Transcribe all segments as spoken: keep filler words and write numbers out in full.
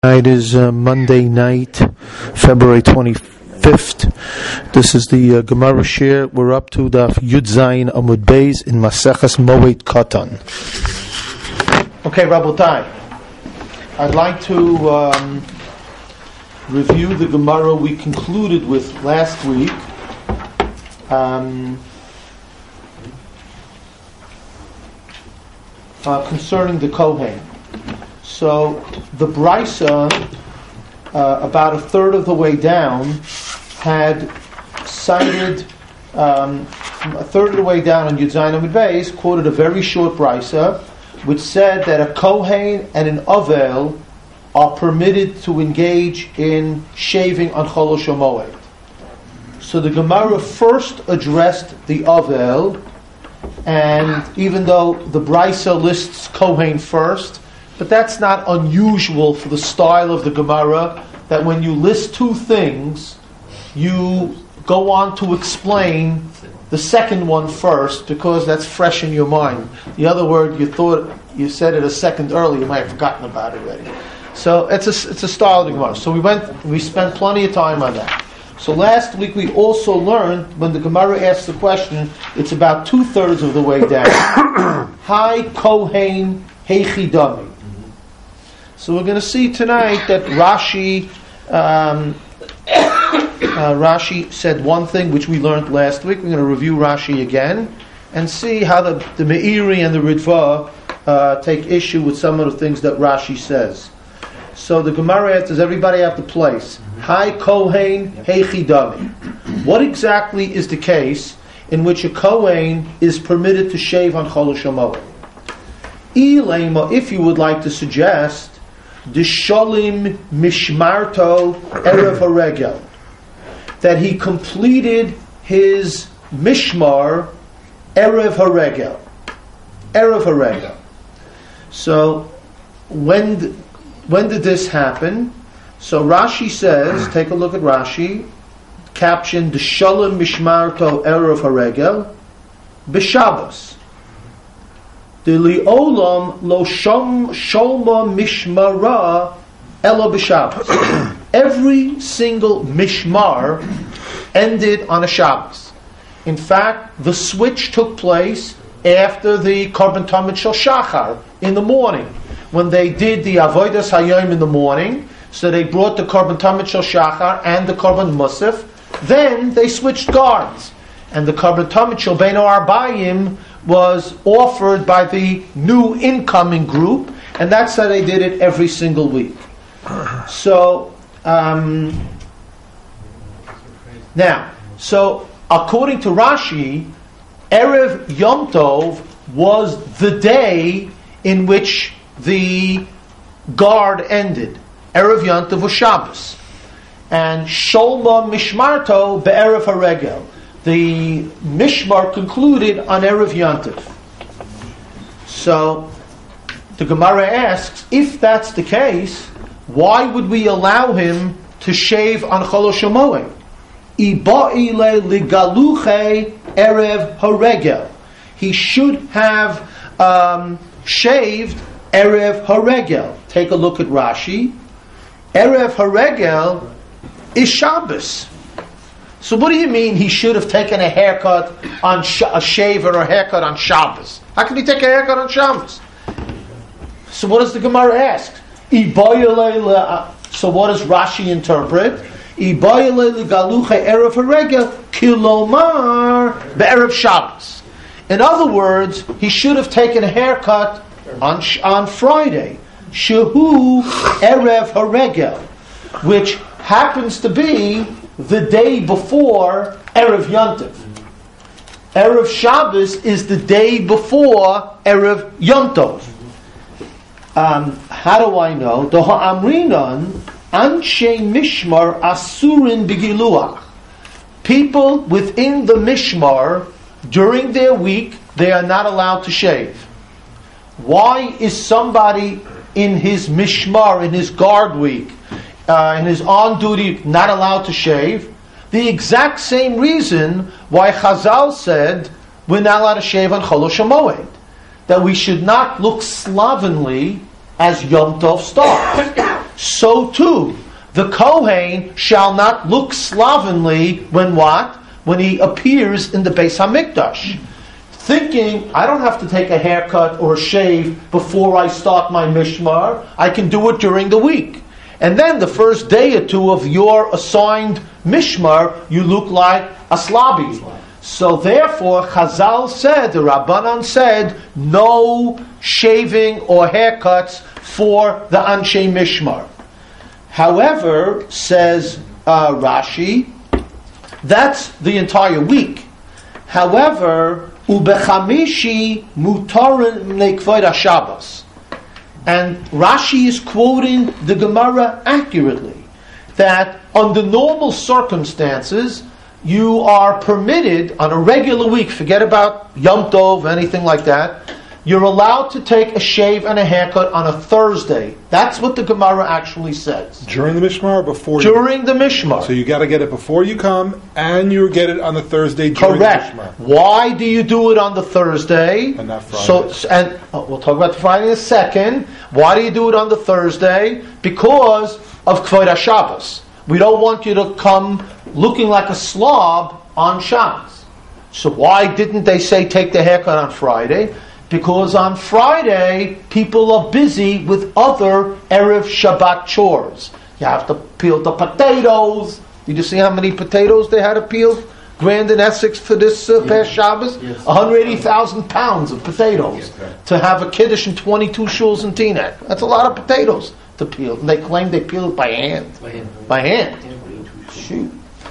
Tonight is uh, Monday night, February twenty-fifth. This is the uh, Gemara Shir. We're up to the Yud Zayin Amud Beis in Maseches Moed Katan. Okay, Rabotai. I'd like to um, review the Gemara we concluded with last week. Um, uh, concerning the Kohen. So the Brisa, uh, about a third of the way down, had cited, um, a third of the way down on Yud Zayin Amud Beis, quoted a very short Brisa, which said that a Kohen and an Avel are permitted to engage in shaving on Chol HaMoed. So the Gemara first addressed the Avel, and even though the Brisa lists Kohen first, but that's not unusual for the style of the Gemara, that when you list two things, you go on to explain the second one first, because that's fresh in your mind. The other word, you thought you said it a second earlier, you might have forgotten about it already. So it's a, it's a style of the Gemara. So we went, we spent plenty of time on that. So last week we also learned, when the Gemara asks the question, it's about two-thirds of the way down. Hi Kohen Heichi Dami. So we're going to see tonight that Rashi, um, uh, Rashi said one thing which we learned last week. We're going to review Rashi again and see how the, the Meiri and the Ritva uh, take issue with some of the things that Rashi says. So the Gemara asks, does everybody have the place? Hi Kohen Heichi Dami. What exactly is the case in which a Kohen is permitted to shave on Chol HaMoed? Ilema, if you would like to suggest, the Sholim Mishmarto Erev HaRegel, that he completed his Mishmar Erev HaRegel. Erev HaRegel. So, when th- when did this happen? So Rashi says, take a look at Rashi, captioned the Sholim Mishmarto Erev HaRegel, B'Shabbos. The li'olam lo shom sholma mishmara elo b'Shabbos. Every single mishmar ended on a Shabbos. In fact, the switch took place after the Korban Tamid Shel Shachar in the morning, when they did the Avodas Hayom in the morning. So they brought the Korban Tamid Shel Shachar and the Korban Musaf. Then they switched guards, and the Korban Tamid Shel Beino Arbayim was offered by the new incoming group, and that's how they did it every single week. So, um, now, so according to Rashi, Erev Yom Tov was the day in which the guard ended. Erev Yom Tov was Shabbos, and Sholma Mishmarto be'erev HaRegel. The Mishmar concluded on Erev Yom Tov. So the Gemara asks, if that's the case, why would we allow him to shave on Chol HaMoed? Iba'ile ligaluche Erev HaRegel. He should have um, shaved Erev HaRegel. Take a look at Rashi. Erev HaRegel is Shabbos. So what do you mean he should have taken a haircut on sh- a shave or a haircut on Shabbos? How can he take a haircut on Shabbos? So what does the Gemara ask? So what does Rashi interpret? In other words, he should have taken a haircut on on Friday, Shehu Erev HaRegel, which happens to be the day before Erev Yom Tov. Erev Shabbos is the day before Erev Yom Tov. Um, how do I know? The Ha'amrinan Anshe Mishmar Asurin Bigiluach. People within the Mishmar, during their week, they are not allowed to shave. Why is somebody in his Mishmar, in his guard week, Uh, in his on duty, not allowed to shave? The exact same reason why Chazal said we're not allowed to shave on Chol HaMoed. That we should not look slovenly as Yom Tov starts. so too the Kohen shall not look slovenly when what? When he appears in the Beis Hamikdash. Thinking, I don't have to take a haircut or a shave before I start my mishmar. I can do it during the week. And then the first day or two of your assigned mishmar, you look like a slobby. So therefore, Chazal said, the Rabbanan said, no shaving or haircuts for the Anshe Mishmar. However, says uh, Rashi, that's the entire week. However, Ubechamishi mutarin nekvoid Shabbos. And Rashi is quoting the Gemara accurately, that under normal circumstances, you are permitted on a regular week, forget about Yom Tov, anything like that, you're allowed to take a shave and a haircut on a Thursday. That's what the Gemara actually says. During the Mishmar or before you During the Mishmar. So you got to get it before you come, and you get it on the Thursday during Correct. the Mishmar. Why do you do it on the Thursday? And not Friday. So, and oh, we'll talk about the Friday in a second. Why do you do it on the Thursday? Because of Kvod HaShabbos. We don't want you to come looking like a slob on Shabbos. So why didn't they say take the haircut on Friday? Because on Friday, people are busy with other Erev Shabbat chores. You have to peel the potatoes. Did you see how many potatoes they had to peel? Grand in Essex for this uh, past Shabbos? Yes. one hundred eighty thousand pounds of potatoes to have a Kiddush and twenty-two shuls in Teaneck. That's a lot of potatoes to peel. And they claim they peel it by hand. By hand. By hand. Shoot.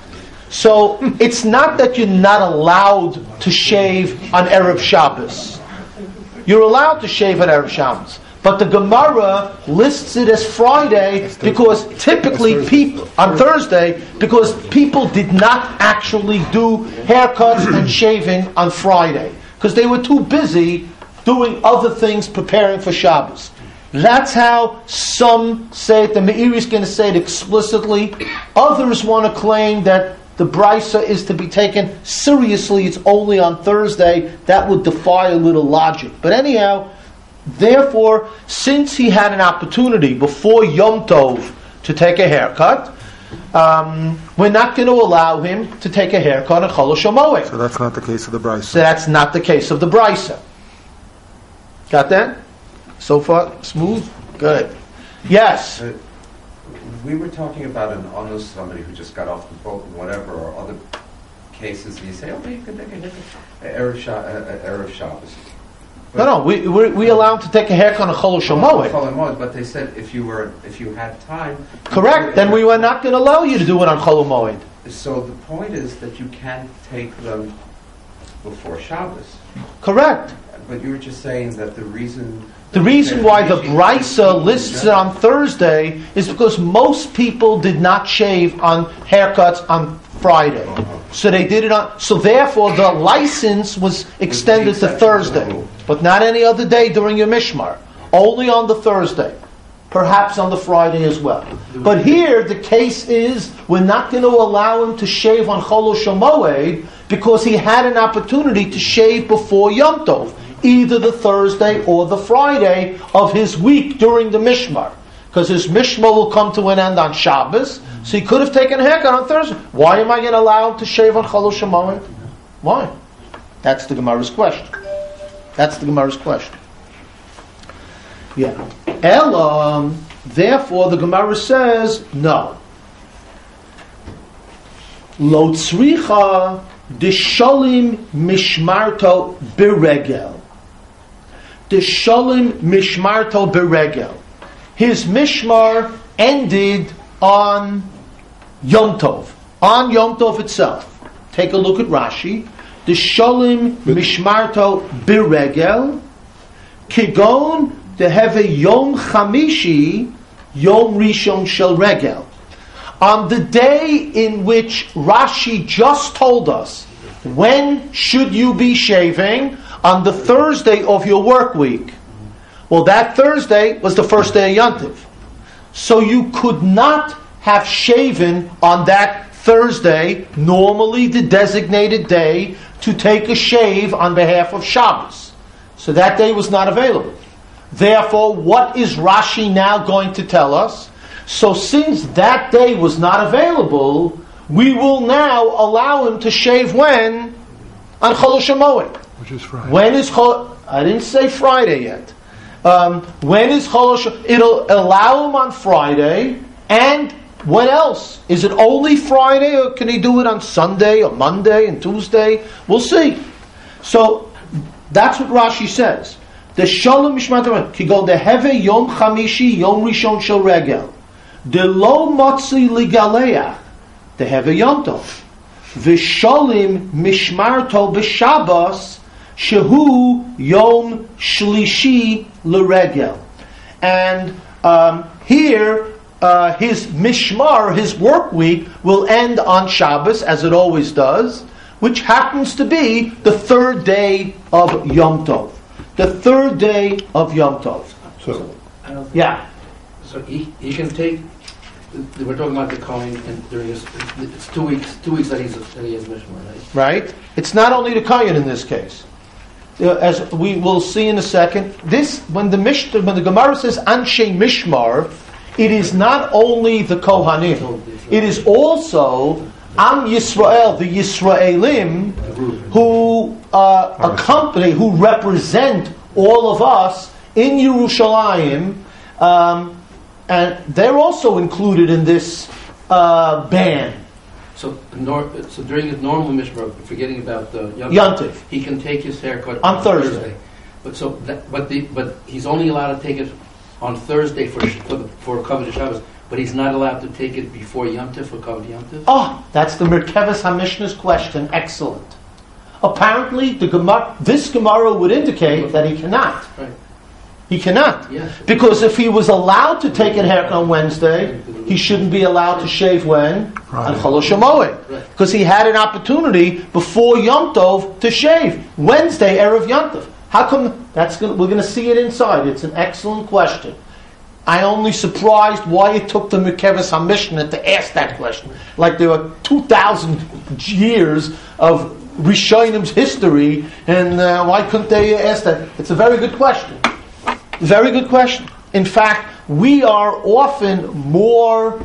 So it's not that you're not allowed to shave on Erev Shabbos. You're allowed to shave on Erev Shabbos. But the Gemara lists it as Friday because typically people, on Thursday, because people did not actually do haircuts and shaving on Friday. Because they were too busy doing other things, preparing for Shabbos. That's how some say it. The Meiri is going to say it explicitly. Others want to claim that the Brisa is to be taken seriously. It's only on Thursday. That would defy a little logic. But anyhow, therefore, since he had an opportunity before Yom Tov to take a haircut, um, we're not going to allow him to take a haircut on Chol HaMoed. So that's not the case of the Brisa. So that's not the case of the Brisa. Got that? So far, smooth? Good. Yes? Uh, we were talking about an honest somebody who just got off the boat and whatever, or other cases, and you say, okay, you can take a haircut. Erev Sha- uh, Erev Shabbos. No, no, we, we, we allow him to take a haircut on Chol HaMoed. Chol HaMoed, but they said if you were, if you had time. Correct. Then we were not going to allow you to do it on Chol HaMoed. So the point is that you can't take them before Shabbos. Correct. But you were just saying that the reason... The reason why the Brisa lists it on Thursday is because most people did not shave on haircuts on Friday. So they did it on... So therefore the license was extended to Thursday. But not any other day during your Mishmar. Only on the Thursday. Perhaps on the Friday as well. But here the case is we're not going to allow him to shave on Chol HaMoed because he had an opportunity to shave before Yom Tov. Either the Thursday or the Friday of his week during the Mishmar. Because his Mishmar will come to an end on Shabbos, so he could have taken a haircut on Thursday. Why am I going to allow him to shave on Chol HaMoed? Why? That's the Gemara's question. That's the Gemara's question. Yeah. Elam, therefore the Gemara says, no. Lo tzricha d'shalim mishmarto b'regel. D'shalim mishmarto b'regel. His mishmar ended on Yom Tov. On Yom Tov itself. Take a look at Rashi. D'shalim mishmarto b'regel. Kigon deheve yom chamishi yom rishon shel regel. On the day in which Rashi just told us, when should you be shaving? On the Thursday of your work week. Well, that Thursday was the first day of Yontif. So you could not have shaven on that Thursday, normally the designated day, to take a shave on behalf of Shabbos. So that day was not available. Therefore, what is Rashi now going to tell us? So since that day was not available, we will now allow him to shave when? On Chol HaMoed. Which is Friday. When is Chol... I didn't say Friday yet. Um, when is Chol HaShamoed? It'll allow him on Friday, and when else? Is it only Friday, or can he do it on Sunday, or Monday, and Tuesday? We'll see. So, that's what Rashi says. The Shalom Mishmat ki go deheve Yom Chamishi Yom Rishon Shel Regel de lo motzi ligaleach deheve Yom Tov v'shalim mishmarto b'Shabbos shehu Yom Shlishi l'Regel. And um, here uh, his mishmar, his work week, will end on Shabbos, as it always does, which happens to be the third day of Yom Tov. The third day of Yom Tov. So, I don't think- Yeah. So he, he can take, we're talking about the Kohen, and during his, it's two weeks, two weeks that he's, that he has Mishmar, right? Right? It's not only the Kohen in this case. Uh, as we will see in a second, this, when the Mish, when the Gemara says Anshe Mishmar, it is not only the Kohanim. It is also Am Yisrael, the Yisraelim, who uh, accompany, who represent all of us in Yerushalayim, um, and they're also included in this uh, ban. So, nor, so during his normal Mishmar, forgetting about the Yom Yontif. he can take his haircut On Thursday. But so, that, but the, but he's only allowed to take it on Thursday for for, the, for Kavod Shabbos. But he's not allowed to take it before Yom Tov for Kavod Yom Tov? Oh, that's the Merkeves HaMishnah's question. Excellent. Apparently, the Gemara, this Gemara would indicate that he cannot. Right. He cannot. Yes. Because if he was allowed to take a haircut on Wednesday, he shouldn't be allowed to shave when? Right. On Chol HaMoed. Right. Because he had an opportunity before Yom Tov to shave. Wednesday, Erev Yom Tov. How come? That's gonna, we're going to see it inside. It's an excellent question. I only surprised why it took the Merkeves HaMishnah to ask that question. Like there were two thousand years of Rishonim's history, and uh, why couldn't they ask that? It's a very good question. Very good question. In fact, we are often more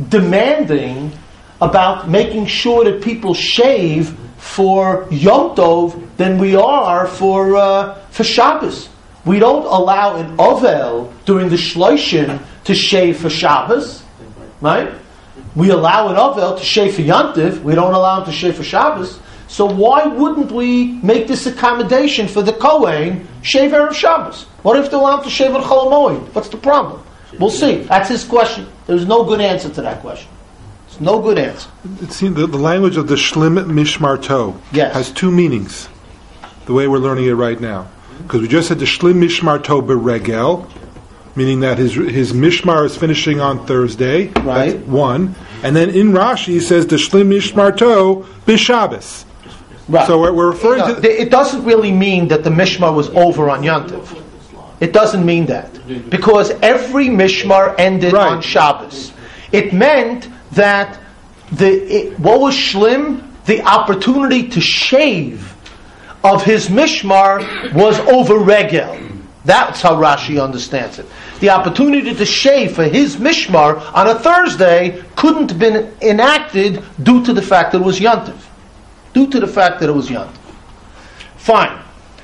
demanding about making sure that people shave for Yom Tov than we are for uh, for Shabbos. We don't allow an Ovel during the Shloshim to shave for Shabbos, right? We allow an Ovel to shave for Yontif. We don't allow him to shave for Shabbos. So why wouldn't we make this accommodation for the Kohen, shave Erev Shabbos? What if they allow him to shave on Chol HaMoed? What's the problem? We'll see. That's his question. There's no good answer to that question. There's no good answer. it seems the, the language of the Shlim Mishmarto Yes. has two meanings, the way we're learning it right now. Because we just said the Shlim Mishmarto Beregel, meaning that his his Mishmar is finishing on Thursday. Right. That's one. And then in Rashi he says the Shlim Mishmarto B'Shabbos. Right. So we're, we're referring No, to... it doesn't really mean that the Mishmar was over on Yontif. It doesn't mean that. Because every Mishmar ended Right. on Shabbos. It meant that the it, what was Shlim? The opportunity to shave of his Mishmar was over Regel. That's how Rashi understands it. The opportunity to shave for his Mishmar on a Thursday couldn't have been enacted due to the fact that it was Yontif. Due to the fact that it was Yontif. Fine.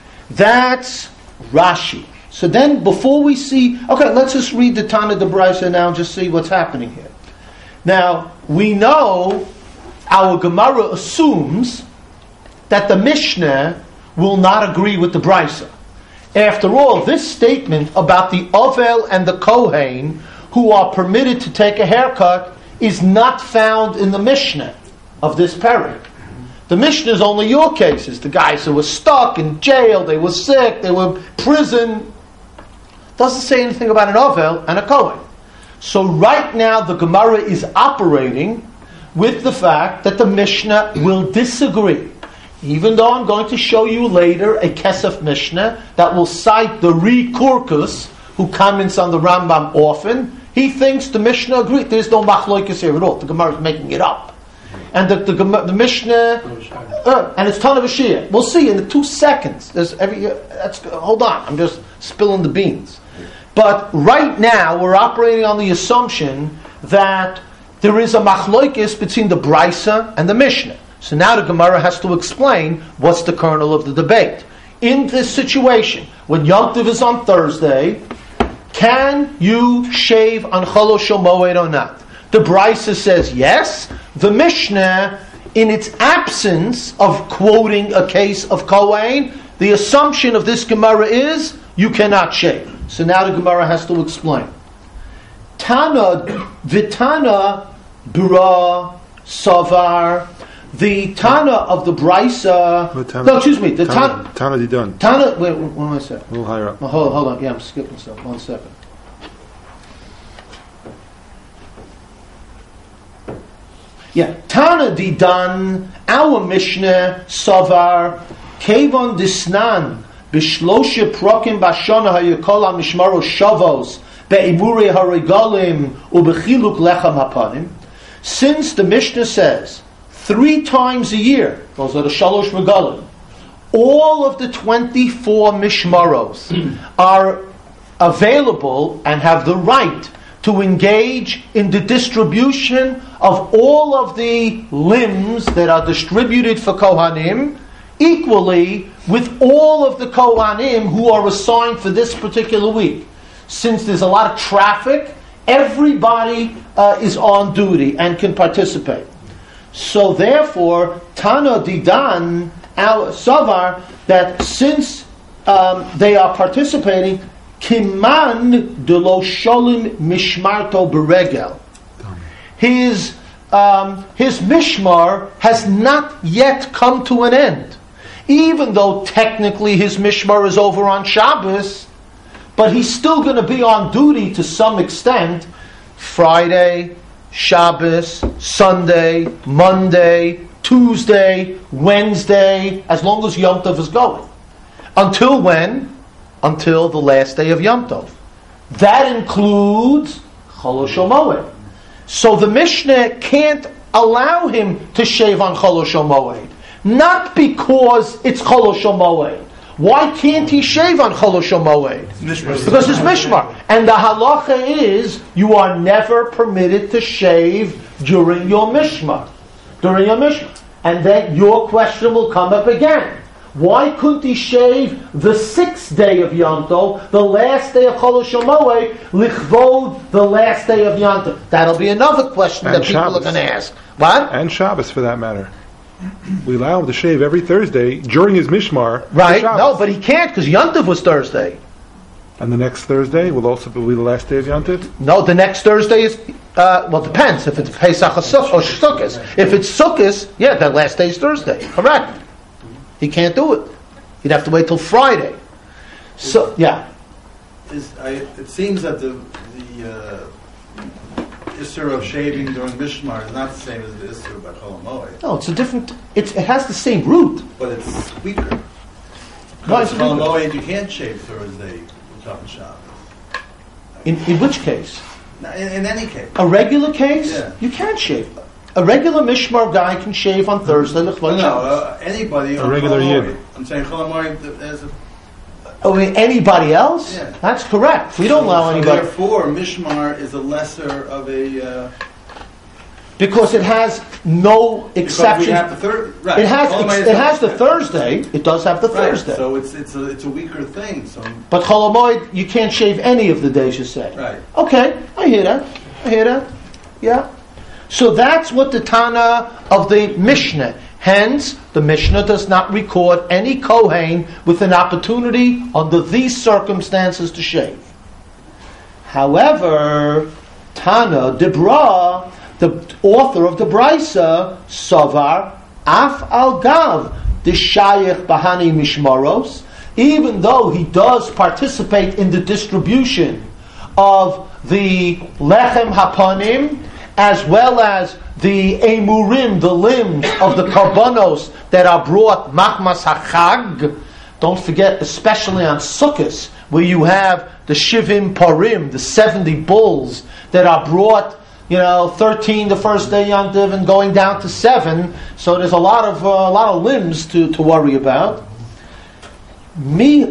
That's Rashi. So then, before we see... Okay, let's just read the Tana de Braisa now and just see what's happening here. Now, we know our Gemara assumes that the Mishnah will not agree with the Braisa. After all, this statement about the Ovel and the Kohen who are permitted to take a haircut is not found in the Mishnah of this parak. The Mishnah is only your cases. The guys who were stuck in jail, they were sick, they were in prison. Doesn't say anything about an Ovel and a Kohen. So right now the Gemara is operating with the fact that the Mishnah will disagree. Even though I'm going to show you later a Kesef Mishnah that will cite the Ri Kurkus, who comments on the Rambam often, he thinks the Mishnah agrees. There's no machloikus here at all. The Gemara is making it up. And the, the, the Mishnah, uh, and it's ton of a Shia. We'll see in the two seconds. There's every. Uh, that's, hold on, I'm just spilling the beans. But right now we're operating on the assumption that there is a machloikis between the Brisa and the Mishnah. So now the Gemara has to explain what's the kernel of the debate. In this situation, when Yom Tov is on Thursday, can you shave on Chol Shel Moed or not? The Brisa says yes. The Mishnah, in its absence of quoting a case of Kohen, the assumption of this Gemara is you cannot shave. So now the Gemara has to explain. Tana Vitana Bura Savar. The Tana of the Brisa. No, excuse me. The Tana. Tana Didan. Tana. Wait, what am I saying? A little higher up. Oh, hold, hold on. Yeah, I'm skipping stuff. One second. Yeah, Tana Didan. Our Mishnah Savar Kevon Disnan Bishloshe Prokim Bashana Hayakol Mishmaro Shavos Be'imure Harigalim Ubechiluk Lechem Hapanim. Since the Mishnah says three times a year, those are the Shalosh Regalim, all of the twenty-four Mishmaros are available and have the right to engage in the distribution of all of the limbs that are distributed for Kohanim equally with all of the Kohanim who are assigned for this particular week. Since there's a lot of traffic, everybody uh, is on duty and can participate. So therefore, Tana Didan our Savar, that since um, they are participating, Kiman de lo sholim mishmarto beregel. His um, his mishmar has not yet come to an end, even though technically his mishmar is over on Shabbos, but he's still going to be on duty to some extent. Friday, Shabbos, Sunday, Monday, Tuesday, Wednesday, as long as Yom Tov is going. Until when? Until the last day of Yom Tov. That includes Chol Shel Moed. So the Mishnah can't allow him to shave on Chol Shel Moed. Not because it's Chol Shel Moed. Why can't he shave on Chol Shel Moed? Because it's Mishmar. And the halacha is you are never permitted to shave during your Mishmar. During your Mishmar. And then your question will come up again. Why couldn't he shave the sixth day of Yom Tov, the last day of Chol Shel Moed, lichvod the last day of Yom Tov? That'll be another question And that people Shabbos. are going to ask. What? And Shabbos, for that matter. We allow him to shave every Thursday during his Mishmar. for Right? Shabbos. No, but he can't because Yom Tov was Thursday. And the next Thursday will also be the last day of Yom Tov? No, the next Thursday is, uh, well, it depends if it's Pesach or Sukkot or Sukkot. If it's Sukkot, yeah, that last day is Thursday. Correct. He can't do it. He'd have to wait till Friday. So, yeah. Is, I, it seems that the the uh, Isser of shaving during Mishmar is not the same as the Isser by Chol Moed, No, it's a different, it's, it has the same root. but it's weaker. Why Because is it Chol weaker? Moed you can't shave Thursday, Shabbos Shabbos. In, in which case? Now, In, in any case. A regular case? Yeah. You can't shave. A regular Mishmar guy can shave on Thursday. No, L'chvod no, Shabbos. uh, anybody A on regular Chol Yid. Moed. I'm saying Chol Moed as a... Oh, anybody else? Yeah. That's correct. We don't so- allow so anybody. Therefore, Mishmar is a lesser of a... Uh, Because it has no because we exceptions. have the third... Right. It has Chol Moed is it has the not- Thursday. It does have the Right, Thursday. so it's it's a it's a weaker thing. So But Chol Hamoed, you can't shave any of the days, you say. right. Okay, I hear that. I hear that. Yeah. So that's what the Tana of the Mishnah. Hence, the Mishnah does not record any Kohen with an opportunity under these circumstances to shave. However, Tana Debra, the author of the Brisa, Savar, Af al Gav, the Shayach Bahani Mishmaros, even though he does participate in the distribution of the Lechem Hapanim, as well as the Emurim, the limbs of the Karbanos that are brought Machmas HaChag. Don't forget, especially on Sukkot, where you have the Shivim Parim, the seventy bulls that are brought, you know, thirteen the first day Yom Tov and going down to seven. So there's a lot of uh, a lot of limbs to, to worry about. Mi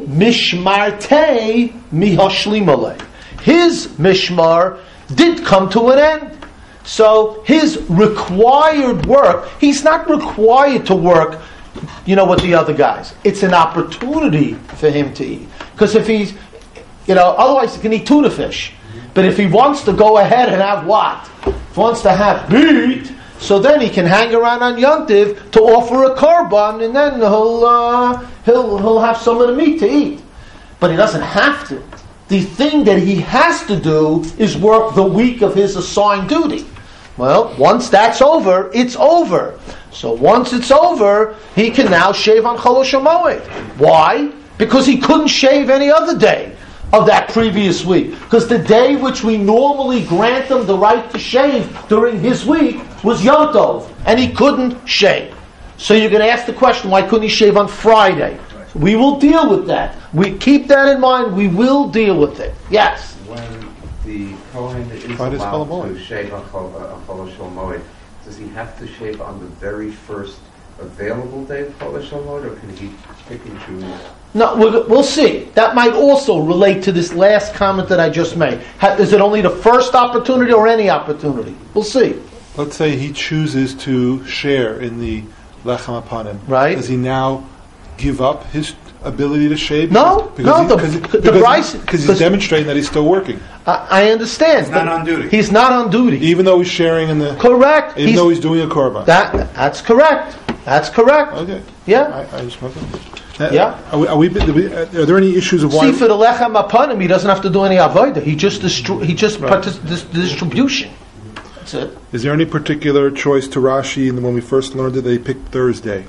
mishmarte mi hashlimale. His mishmar did come to an end. So his required work, he's not required to work, you know, with the other guys. It's an opportunity for him to eat. Because if he's, you know, otherwise he can eat tuna fish. But if he wants to go ahead and have what? If he wants to have meat, so then he can hang around on Yontiv to offer a korban, and then he'll, uh, he'll, he'll have some of the meat to eat. But he doesn't have to. The thing that he has to do is work the week of his assigned duty. Well, once that's over, it's over. So once it's over, he can now shave on Chol HaMoed. Why? Because he couldn't shave any other day of that previous week. Because the day which we normally grant him the right to shave during his week was Yom Tov, and he couldn't shave. So you're going to ask the question, why couldn't he shave on Friday? We will deal with that. We keep that in mind. We will deal with it. Yes. When the Kohen is Friday is allowed Chol to shave on Chol uh, on Chol HaMoed, does he have to shave on the very first available day of Chol HaMoed, or can he pick and choose? No, we'll, we'll see. That might also relate to this last comment that I just made. Ha, is it only the first opportunity or any opportunity? We'll see. Let's say he chooses to share in the Lechem Apanim. Right. Does he now give up his ability to shave? No, because no, he, the- because, the because, Bryce- because he's because- demonstrating that he's still working, I, I understand. He's not but on duty. He's not on duty. even though he's sharing in the, Correct. even He's- though he's doing a korban. that that's correct. That's correct. Okay. Yeah. I, I just want to. Uh, Yeah. Are, we, are, we, are, we, are there any issues of why? See, for the lechem apanim, he doesn't have to do any avodah. He just distri- he just Right. partic- dis- distribution. That's it. Is there any particular choice to Rashi when we first learned it that he picked Thursday?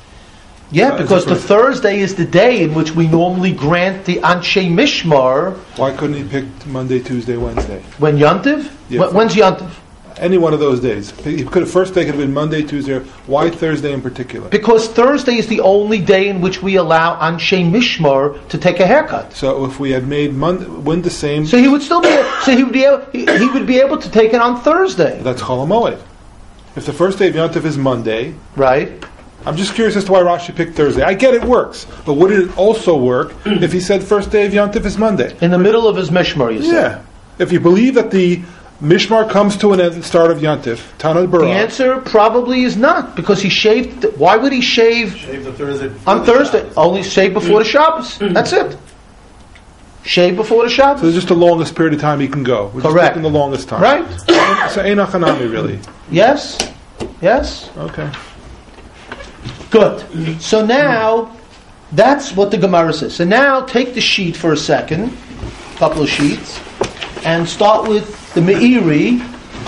Yeah, Uh, because is it the for- Thursday is the day in which we normally grant the Anshe Mishmar. Why couldn't he pick Monday, Tuesday, Wednesday? When Yontiv? Yes. Wh- When's Yontiv? Any one of those days. He could have first day could have been Monday, Tuesday. Why Thursday in particular? Because Thursday is the only day in which we allow Anshe Mishmar to take a haircut. So if we had made Monday, when the same, So he would still be. So he would be. Able, he, he would be able to take it on Thursday, that's Chol HaMoed. If the first day of Yom Tov is Monday, right? I'm just curious as to why Rashi picked Thursday. I get it works, but would it also work if he said first day of Yom Tov is Monday? In the middle of his Mishmar, you said. Yeah. If you believe that the Mishmar comes to an end at the start of Yom Tov, Tana The Barak, answer probably is not, because he shaved. Why would he shave Shave the Thursday before on the Thursday? Shabbos. Only shave before the Shabbos. That's it. Shave before the so Shabbos. it's just the longest period of time he can go. We're Correct. just picking the longest time. Right? So Ein Achanami, really. Yes. Yes. Okay. Good. So now, that's what the Gemara says. So now, take the sheet for a second, a couple of sheets, and start with the Meiri.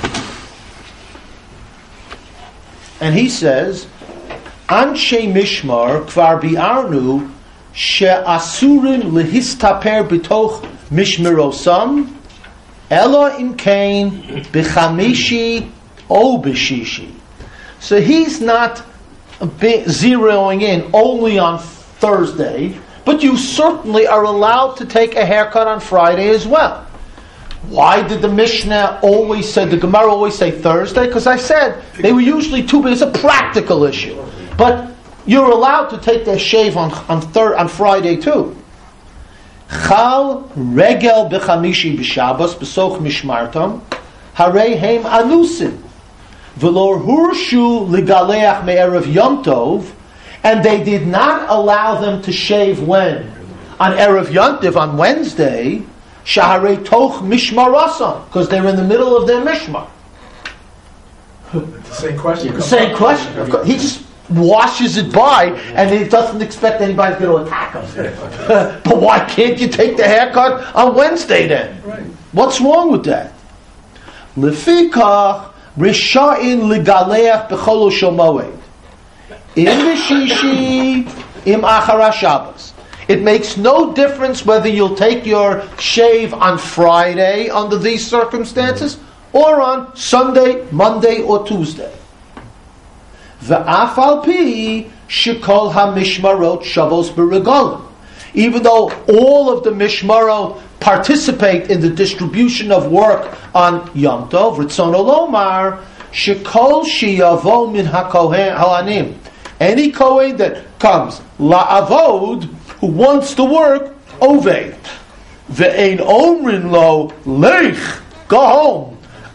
And he says, Anshe Mishmar kvar bi'arnu she'asurin lehistaper b'toch mishmerosam ela im kain b'chamishi o b'shishi. So he's not be- zeroing in only on Thursday, but you certainly are allowed to take a haircut on Friday as well. Why did the Mishnah always say, the Gemara always say Thursday? Because I said they were usually two, but it's a practical issue. But you're allowed to take the shave on on, thir- on Friday too. Chal regel b'chamishi b'Shabbos b'soch mishmartam harei heim anusin v'lor hurshu ligaleach me'erev Yom Tov, and they did not allow them to shave when? On Erev Yom Tov, on Wednesday, shaharei toch mishmarasam, because they're in the middle of their mishmar. The same question. The same question. Of course, he just washes it by, and he doesn't expect anybody's going to attack him. But why can't you take the haircut on Wednesday then? Right. What's wrong with that? Lefikach risha'in ligaleach b'chol shomoed im b'shishi im achara Shabbos. It makes no difference whether you'll take your shave on Friday under these circumstances or on Sunday, Monday, or Tuesday. V'af al pi shekol ha-mishmarot shavos b'regalim. Even though all of the mishmarot participate in the distribution of work on Yom Tov, Ritzono Lomar, shekol sheyavo min ha-kohen ha'anim. Any kohen that comes la'avod, who wants to work, oved. Ve'ein omrin lo, lech, go home.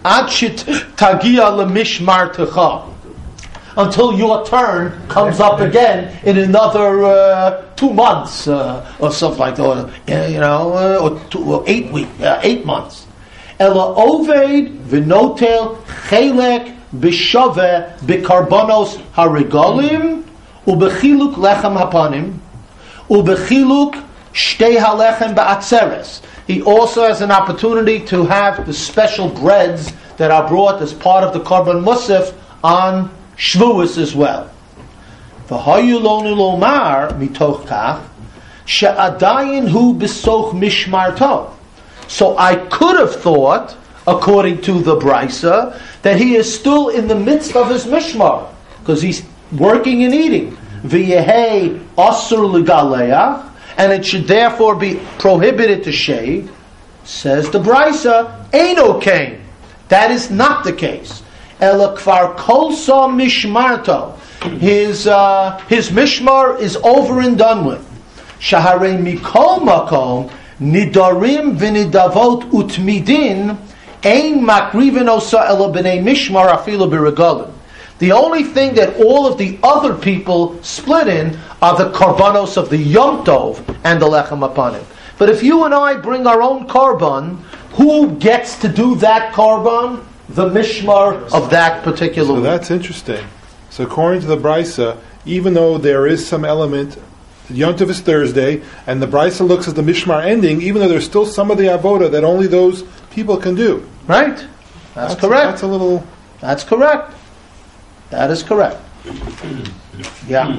Ad shit tagia lemishmar techa. Until your turn comes up again in another uh, two months uh, or something like that, or, you know, uh, or, two, or eight week, uh, eight months. Ela oved v'notel chelek b'shaveh b'karbonos harigolim u'bechiluk lechem hapanim u'bechiluk shtei halechem ba'atzeres. He also has an opportunity to have the special breads that are brought as part of the Korban Musaf on Shavuos as well. V'hayu lonu lomar mitoch kach she'adayin hu b'soch mishmarto. So I could have thought, according to the Brisa, that he is still in the midst of his mishmar because he's working and eating. V'yehei asur l'galeach, and it should therefore be prohibited to shave. Says the Brisa, eino kain. That is not the case. Ela kvar kolsa mishmarto. His uh, his mishmar is over and done with. Shaharei mikol makom nidarim v'nidavot utmidin ein makrivin osa ela b'nei mishmar afilu b'regalim. The only thing that all of the other people split in are the korbanos of the Yom Tov and the Lechem Hapanim. But if you and I bring our own korban, who gets to do that korban? The mishmar of that particular So week. that's interesting. So according to the Brisa, even though there is some element, Yom Tov is Thursday, and the Brisa looks at the mishmar ending, even though there's still some of the avoda that only those people can do. Right? That's, That's correct. That's a little... That's correct. That is correct. Yeah.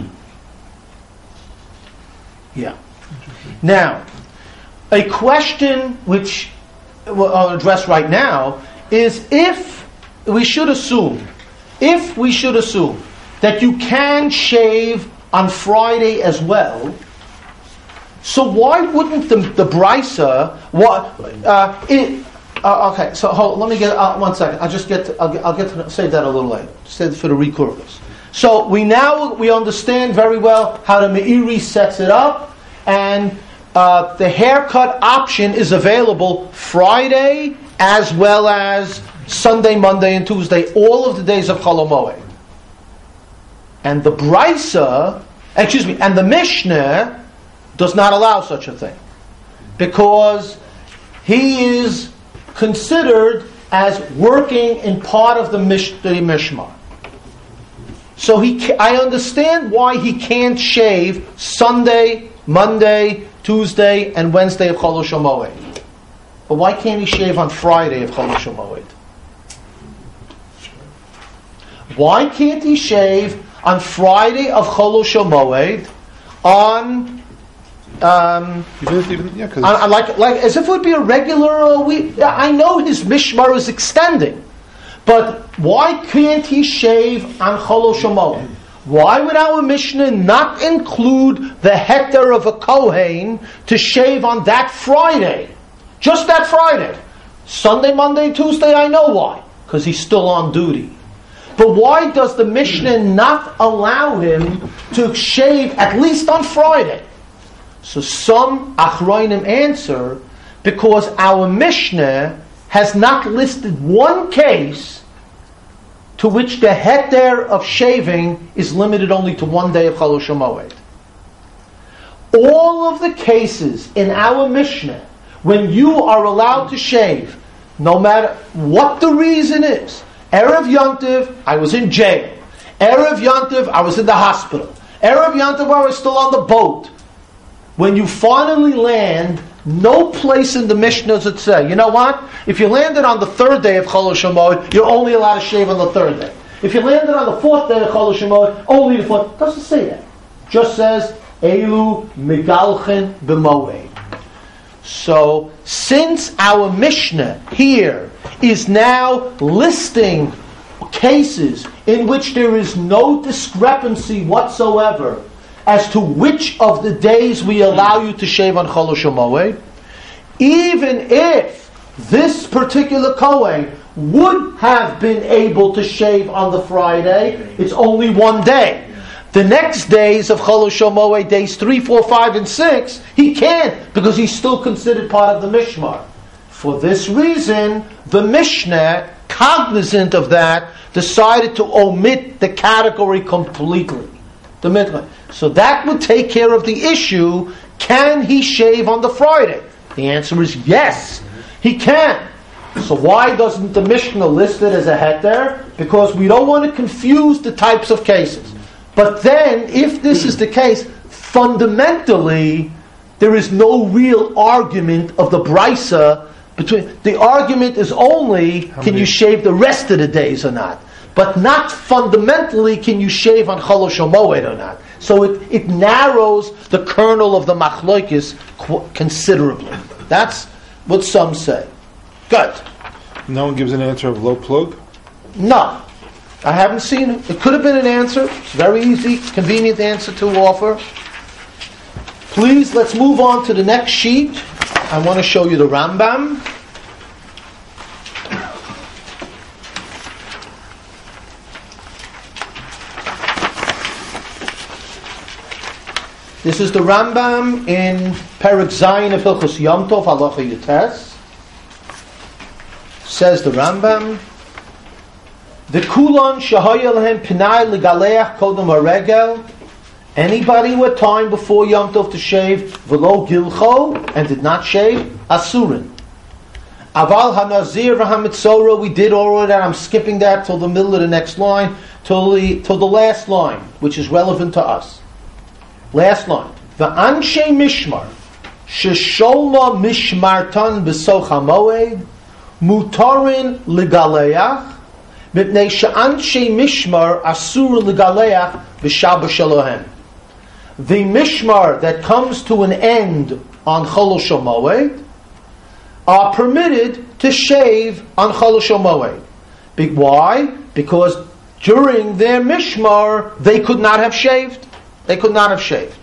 Yeah. Now, a question which I'll address right now is if we should assume, if we should assume that you can shave on Friday as well, so why wouldn't the, the Brisa, what, uh, it, Uh, okay, so hold, let me get uh, one second. I'll just get. To, I'll, get I'll get to say that a little later. Say for the recurvers. So we now we understand very well how the Meiri sets it up, and uh, the haircut option is available Friday as well as Sunday, Monday, and Tuesday, all of the days of Chol Hamoed. And the Brisa, excuse me, and the Mishnah does not allow such a thing because he is considered as working in part of the, mish, the mishmar. So he, ca- I understand why he can't shave Sunday, Monday, Tuesday, and Wednesday of Chol Hamoed. But why can't he shave on Friday of Chol Hamoed? Why can't he shave on Friday of Chol Hamoed on Um, Even, if- even, yeah, 'cause I, I like, like as if it would be a regular uh, week. I know his mishmar is extending, but why can't he shave on Chol Hamoed? Why would our Mishnah not include the heter of a Kohen to shave on that Friday? Just that Friday. Sunday, Monday, Tuesday, I know why. Because he's still on duty. But why does the Mishnah not allow him to shave at least on Friday? So some Achronim answer, because our Mishnah has not listed one case to which the heter of shaving is limited only to one day of Chol Hamoed. All of the cases in our Mishnah, when you are allowed to shave, no matter what the reason is, Erev Yontiv, I was in jail. Erev Yontiv, I was in the hospital. Erev Yontiv, I was still on the boat. When you finally land, no place in the Mishnah does it say, you know what? If you landed on the third day of Chol Hamoed, you're only allowed to shave on the third day. If you landed on the fourth day of Chol Hamoed, only the fourth. It doesn't say that. It just says, Elu Migalchen B'moed. So, since our Mishnah here is now listing cases in which there is no discrepancy whatsoever as to which of the days we allow you to shave on Chol Hamoed, even if this particular Kohen would have been able to shave on the Friday, it's only one day. The next days of Chol Hamoed, days three, four, five, and six, he can't because he's still considered part of the Mishmar. For this reason, the Mishnah cognizant of that, decided to omit the category completely. The mikvah. So that would take care of the issue, can he shave on the Friday? The answer is yes, he can. So why doesn't the Mishnah list it as a heter? Because we don't want to confuse the types of cases. But then, if this is the case, fundamentally, there is no real argument of the brisa between. The argument is only, How can many? you shave the rest of the days or not? But not fundamentally, can you shave on Chol Moed or not? So it, it narrows the kernel of the machlokes qu- considerably. That's what some say. Good. No one gives an answer of low plug. No. I haven't seen it. It could have been an answer. It's very easy, convenient answer to offer. Please, let's move on to the next sheet. I want to show you the Rambam. This is the Rambam in Perek Zayin of Hilchos Yom Tov, Halacha Yutes. Says the Rambam, the Kulon Shahaya Lehem Pinai Legaleach Kodem Haregel. Anybody with time before Yom Tov to shave, Velo Gilcho, and did not shave, Asurin. Aval HaNazir VaHaMitzora, we did already that. I'm skipping that till the middle of the next line, till the, till the last line, which is relevant to us. Last line. V'anshe mishmar, shesholma mishmartan b'soch hamoed, mutarin legaleach, mipnei she'anshe mishmar asur legaleach v'shabbat shalohem. The mishmar that comes to an end on Chol Moed are permitted to shave on Chol Moed. Be- why? Because during their mishmar they could not have shaved. They could not have shaved.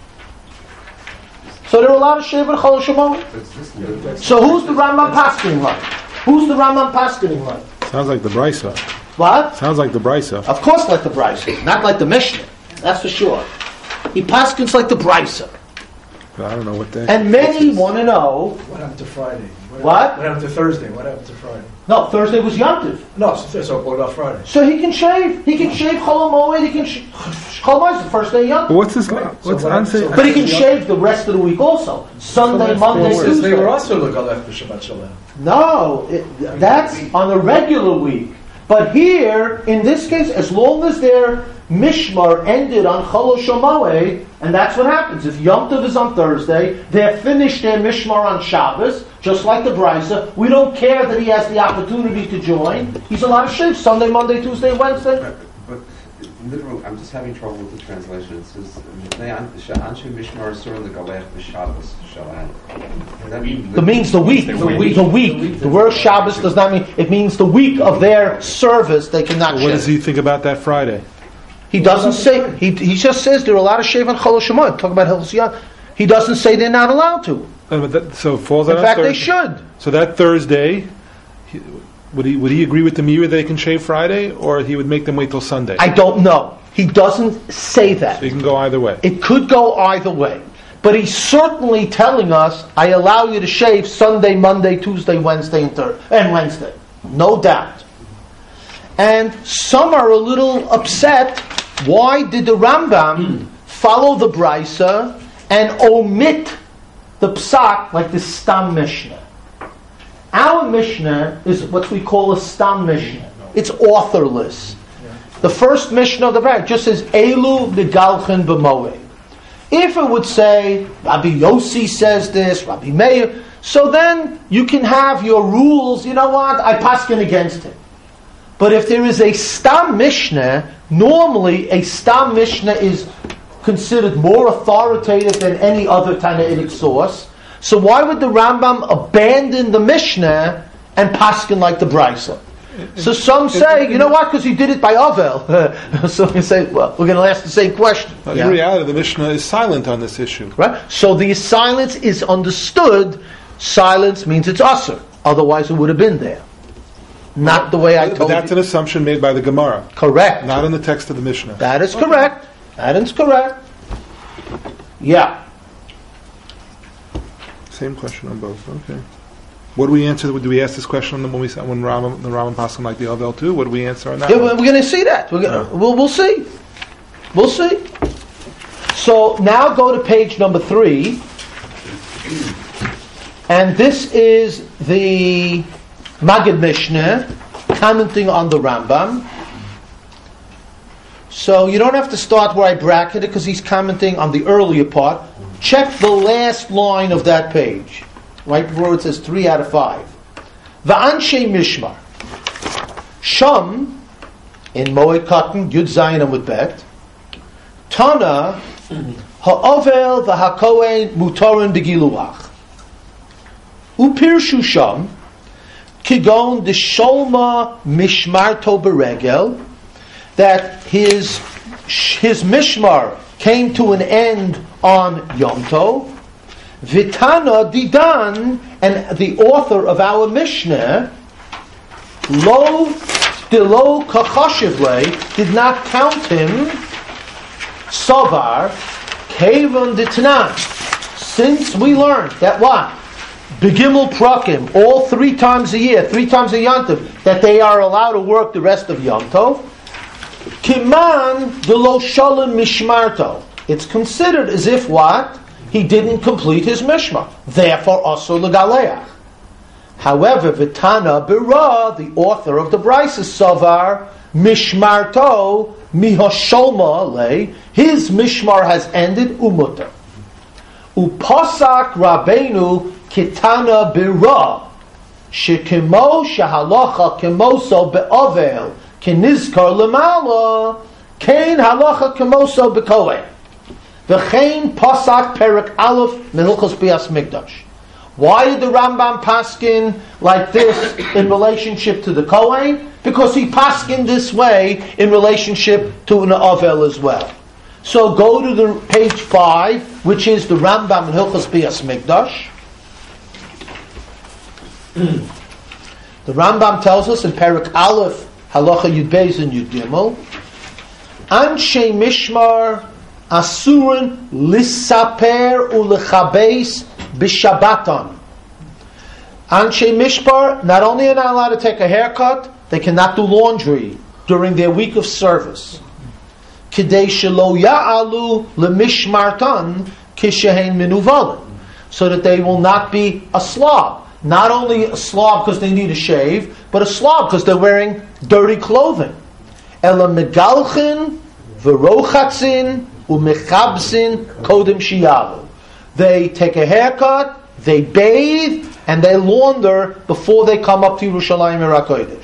So they were allowed to shave on Chol Moed. So who's the Rambam Paskin like? Who's the Rambam Paskin like? Sounds like the brisa. What? Sounds like the brisa. Of course like the Brisa, not like the Mishnah. That's for sure. He Paskins like the Brisa. But I don't know what that. And many want to know, What happened to Friday? What? What happened to Thursday? What happened to Friday? no, Thursday was Yom Tov. No, so, so what about Friday? So he can shave. He can shave Chol Moed. He can sh- Chol Moed is the first day of Yom But Tov. what's this? So What's what- unsafe? so- But he can shave the rest of the week also. Sunday, that's Monday, four Because they were Tuesday. also legalech b'Shabbat Shalom. No, it, that's on a regular week. But here, in this case, as long as their mishmar ended on Chol Moed, and that's what happens. If Yom Tov is on Thursday, they're finished their mishmar on Shabbos, just like the Brisa. We don't care that he has the opportunity to join. He's allowed to shave Sunday, Monday, Tuesday, Wednesday. But, but literally, I'm just having trouble with the translation. It says, "She'anshe mishmar asur legalech b'Shabbos shalom." Does that mean It means the week. The The week. week. The week. The word Shabbos does not mean, it means the week of their service they cannot What does shave. he think about that Friday? He doesn't say, he, he just says they're allowed to shave on Chol Moed. Talk about Hilchos Yom. He doesn't say they're not allowed to. Uh, but that, so it falls In out on fact, they Thursday. should. So that Thursday, he, would he would he agree with the Mira that they can shave Friday, or he would make them wait till Sunday? I don't know. He doesn't say that. So you can go either way. It could go either way. But he's certainly telling us, I allow you to shave Sunday, Monday, Tuesday, Wednesday, and Thursday, and Wednesday. No doubt. And some are a little upset. Why did the Rambam follow the Brisa and omit the Psak like the Stam Mishnah? Our Mishnah is what we call a Stam Mishnah. It's authorless. The first Mishnah of the Brisa just says, Elu Begalchen B'moed. If it would say, Rabbi Yossi says this, Rabbi Meir, so then you can have your rules, you know what, I paskin against him. But if there is a Stam Mishnah, normally a Stam Mishnah is considered more authoritative than any other Tannaitic source. So why would the Rambam abandon the Mishnah and paskin like the Brisa? So some say, you know what, because he did it by Avel. So we say, well, we're going to ask the same question. Now, Yeah. In reality, the Mishnah is silent on this issue. Right? So the silence is understood. Silence means it's usher. Otherwise it would have been there. Not the way I But told that's you. an assumption made by the Gemara, Correct. not in the text of the Mishnah. That is correct. That is correct. Yeah. Same question on both. Okay. What do we answer? Do we ask this question when we when Rambam, the Rambam Pasuk like the Avel too? What do we answer on that? Yeah, one? we're going to see that. We're gonna, we'll, we'll see. We'll see. So now go to page number three. And this is the Maggid Mishnah commenting on the Rambam. So you don't have to start where I bracketed because he's commenting on the earlier part. Check the last line of that page, right before it says three out of five. Va'anshe Mishmar. Sham, in Moed Katan, Yud Zayin Amud Bet, Tana, Ha'ovel v'hakohen mutorin begiluach. Upirshu Sham, Kigon Desholma Mishmarto Beregel, that his his Mishmar came to an end on Yom Tov. Vitana Didan, and the author of our Mishnah, Lo Delo Kachashivle, did not count him, Savar, Kevon Ditnan. Since we learned that what? Begimel Prakim, all three times a year, three times a Yom Tov, that they are allowed to work the rest of Yom Tov. Kiman Delo Shalom Mishmarto. It's considered as if what? He didn't complete his Mishmar. Therefore, also Legaleach. However, Vitana Bira, the author of the Brisa Savar, Mishmarto, Mihosholma Le, his Mishmar has ended, Umuta. Upasak Rabbeinu Kitana Bira, Shekimo Shahalacha Kimoso Be'ovel, Kinizkar Lamala, Kain Halacha Kimoso Be'kohen. V'chein Pasak Perak Aleph Mehilchos Bias Mikdash. Why did the Rambam paskin like this in relationship to the Kohen? Because he paskin this way in relationship to an Avel as well. So go to the page five, which is the Rambam in Hilchos Bias Mikdash. The Rambam tells us in Perak Aleph Halacha Yud Beis and Yud Gimel, Anshe Mishmar Asurin Lissaper Ulechabes B'Shabbaton. Anshe Mishmar not only are not allowed to take a haircut, they cannot do laundry during their week of service. Kidei shelo ya'alu lemishmartan kishehein minuvalin, so that they will not be a slob. Not only a slob because they need a shave, but a slob because they're wearing dirty clothing. Ela megalchin v'rochatzin u'mechabsin kodem shiyalu. They take a haircut, they bathe, and they launder before they come up to Yerushalayim HaKodesh.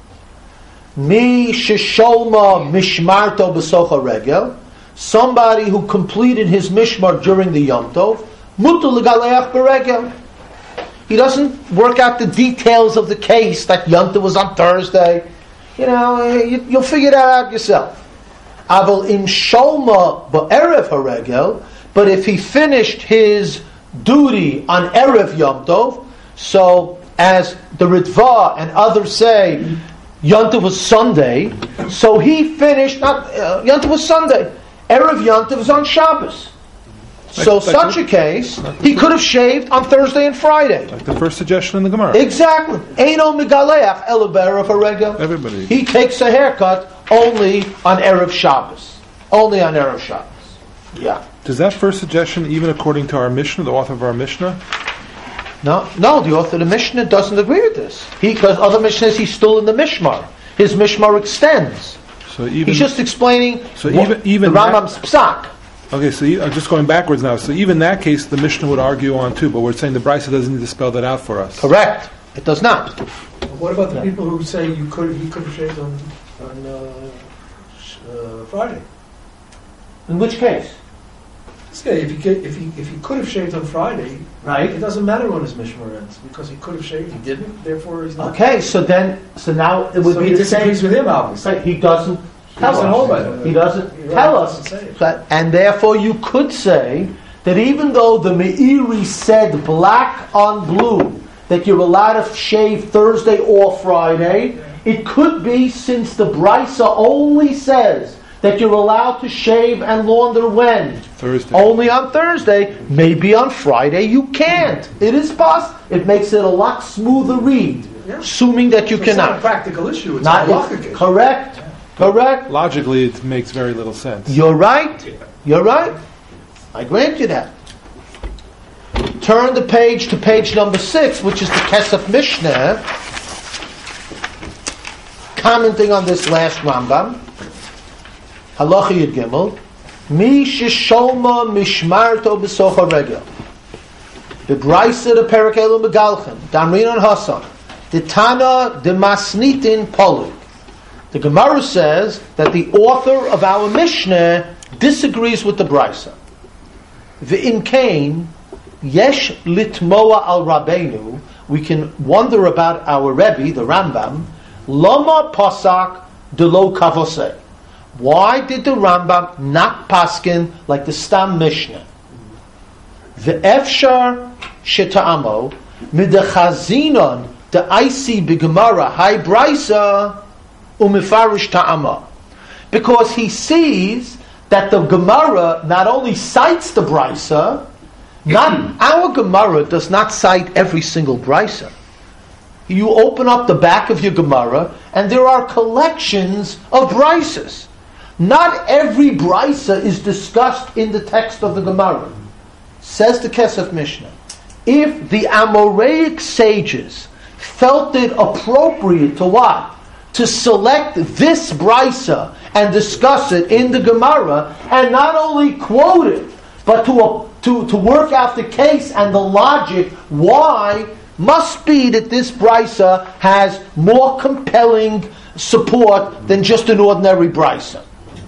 Mi shesholma mishmarto b'socha regel. Somebody who completed his mishmar during the Yom Tov, mutu legaleach beregel. He doesn't work out the details of the case that Yom Tov was on Thursday. You know, you, you'll figure that out yourself. Aval im sholma ba'erev haregel. But if he finished his duty on Erev Yom Tov, so as the Ritva and others say, Yom Tov was Sunday, so he finished, not, uh, Yom Tov was Sunday, Erev Yom Tov was on Shabbos. So like, such like, a case, he could have shaved on Thursday and Friday. Like the first suggestion in the Gemara. Exactly. Eino megaleach elaber of a regel. Everybody. He takes a haircut only on Erev Shabbos. Only on Erev Shabbos. Yeah. Does that first suggestion, even according to our Mishnah, the author of our Mishnah? No, no, the author of the Mishnah doesn't agree with this. He, because other Mishnahs, he's still in the Mishmar. His Mishmar extends. So even He's just explaining so what, even, even the Rambam's psak. Okay, so I'm just going backwards now. So even that case, the Mishnah would argue on too, but we're saying the Brisa doesn't need to spell that out for us. Correct. It does not. What about the people who say you could he could have shaved on on uh, sh- uh, Friday? In which case? This guy, if he could, if he if he could have shaved on Friday, Right. it doesn't matter when his mishmar ends because he could have shaved. He didn't. Therefore, he's not. Okay, so then, so now it would so be he the same. disagrees with him, obviously. He doesn't He tell doesn't us. hold by that. He doesn't You're tell right, us. he doesn't say it. But- and therefore you could say that even though the Meiri said black on blue that you're allowed to shave Thursday or Friday, it could be, since the Brisa only says that you're allowed to shave and launder when? Thursday. Only on Thursday. Maybe on Friday you can't. It is possible. it makes it a lot smoother read, Yeah. assuming that you So it's not a cannot. practical issue, it's Not a halacha case. correct, correct. Logically, it makes very little sense. You're right. You're right. I grant you that. Turn the page to page number six, which is the Kesef Mishnah, commenting on this last Rambam. Halacha Yud Gimel. Mi sheshoma mishmarto b'socha regel. Bebraisa de Perek Elu Megalchen. Damrinon Hasan. The Tana de Masnitin Poluk. The Gemara says that the author of our Mishnah disagrees with the Braisa. V'in kain yesh litmoa al Rabbeinu. We can wonder about our Rebbe, the Rambam. Lama pasak de lo kavosei. Why did the Rambam not paskin like the Stam Mishnah? V'efshar sheta'amo midechazinon de aisi b'gemara hai Braisa umifarish ta'ama. Because he sees that the Gemara not only cites the Braisa, not our Gemara does not cite every single Braisa. You open up the back of your Gemara, and there are collections of Braisas. Not every Braisa is discussed in the text of the Gemara. Says the Kesef Mishnah, if the Amoraic sages felt it appropriate to what? To select this Braisa and discuss it in the Gemara, and not only quote it, but to, to, to work out the case and the logic why, must be that this Braisa has more compelling support than just an ordinary Braisa.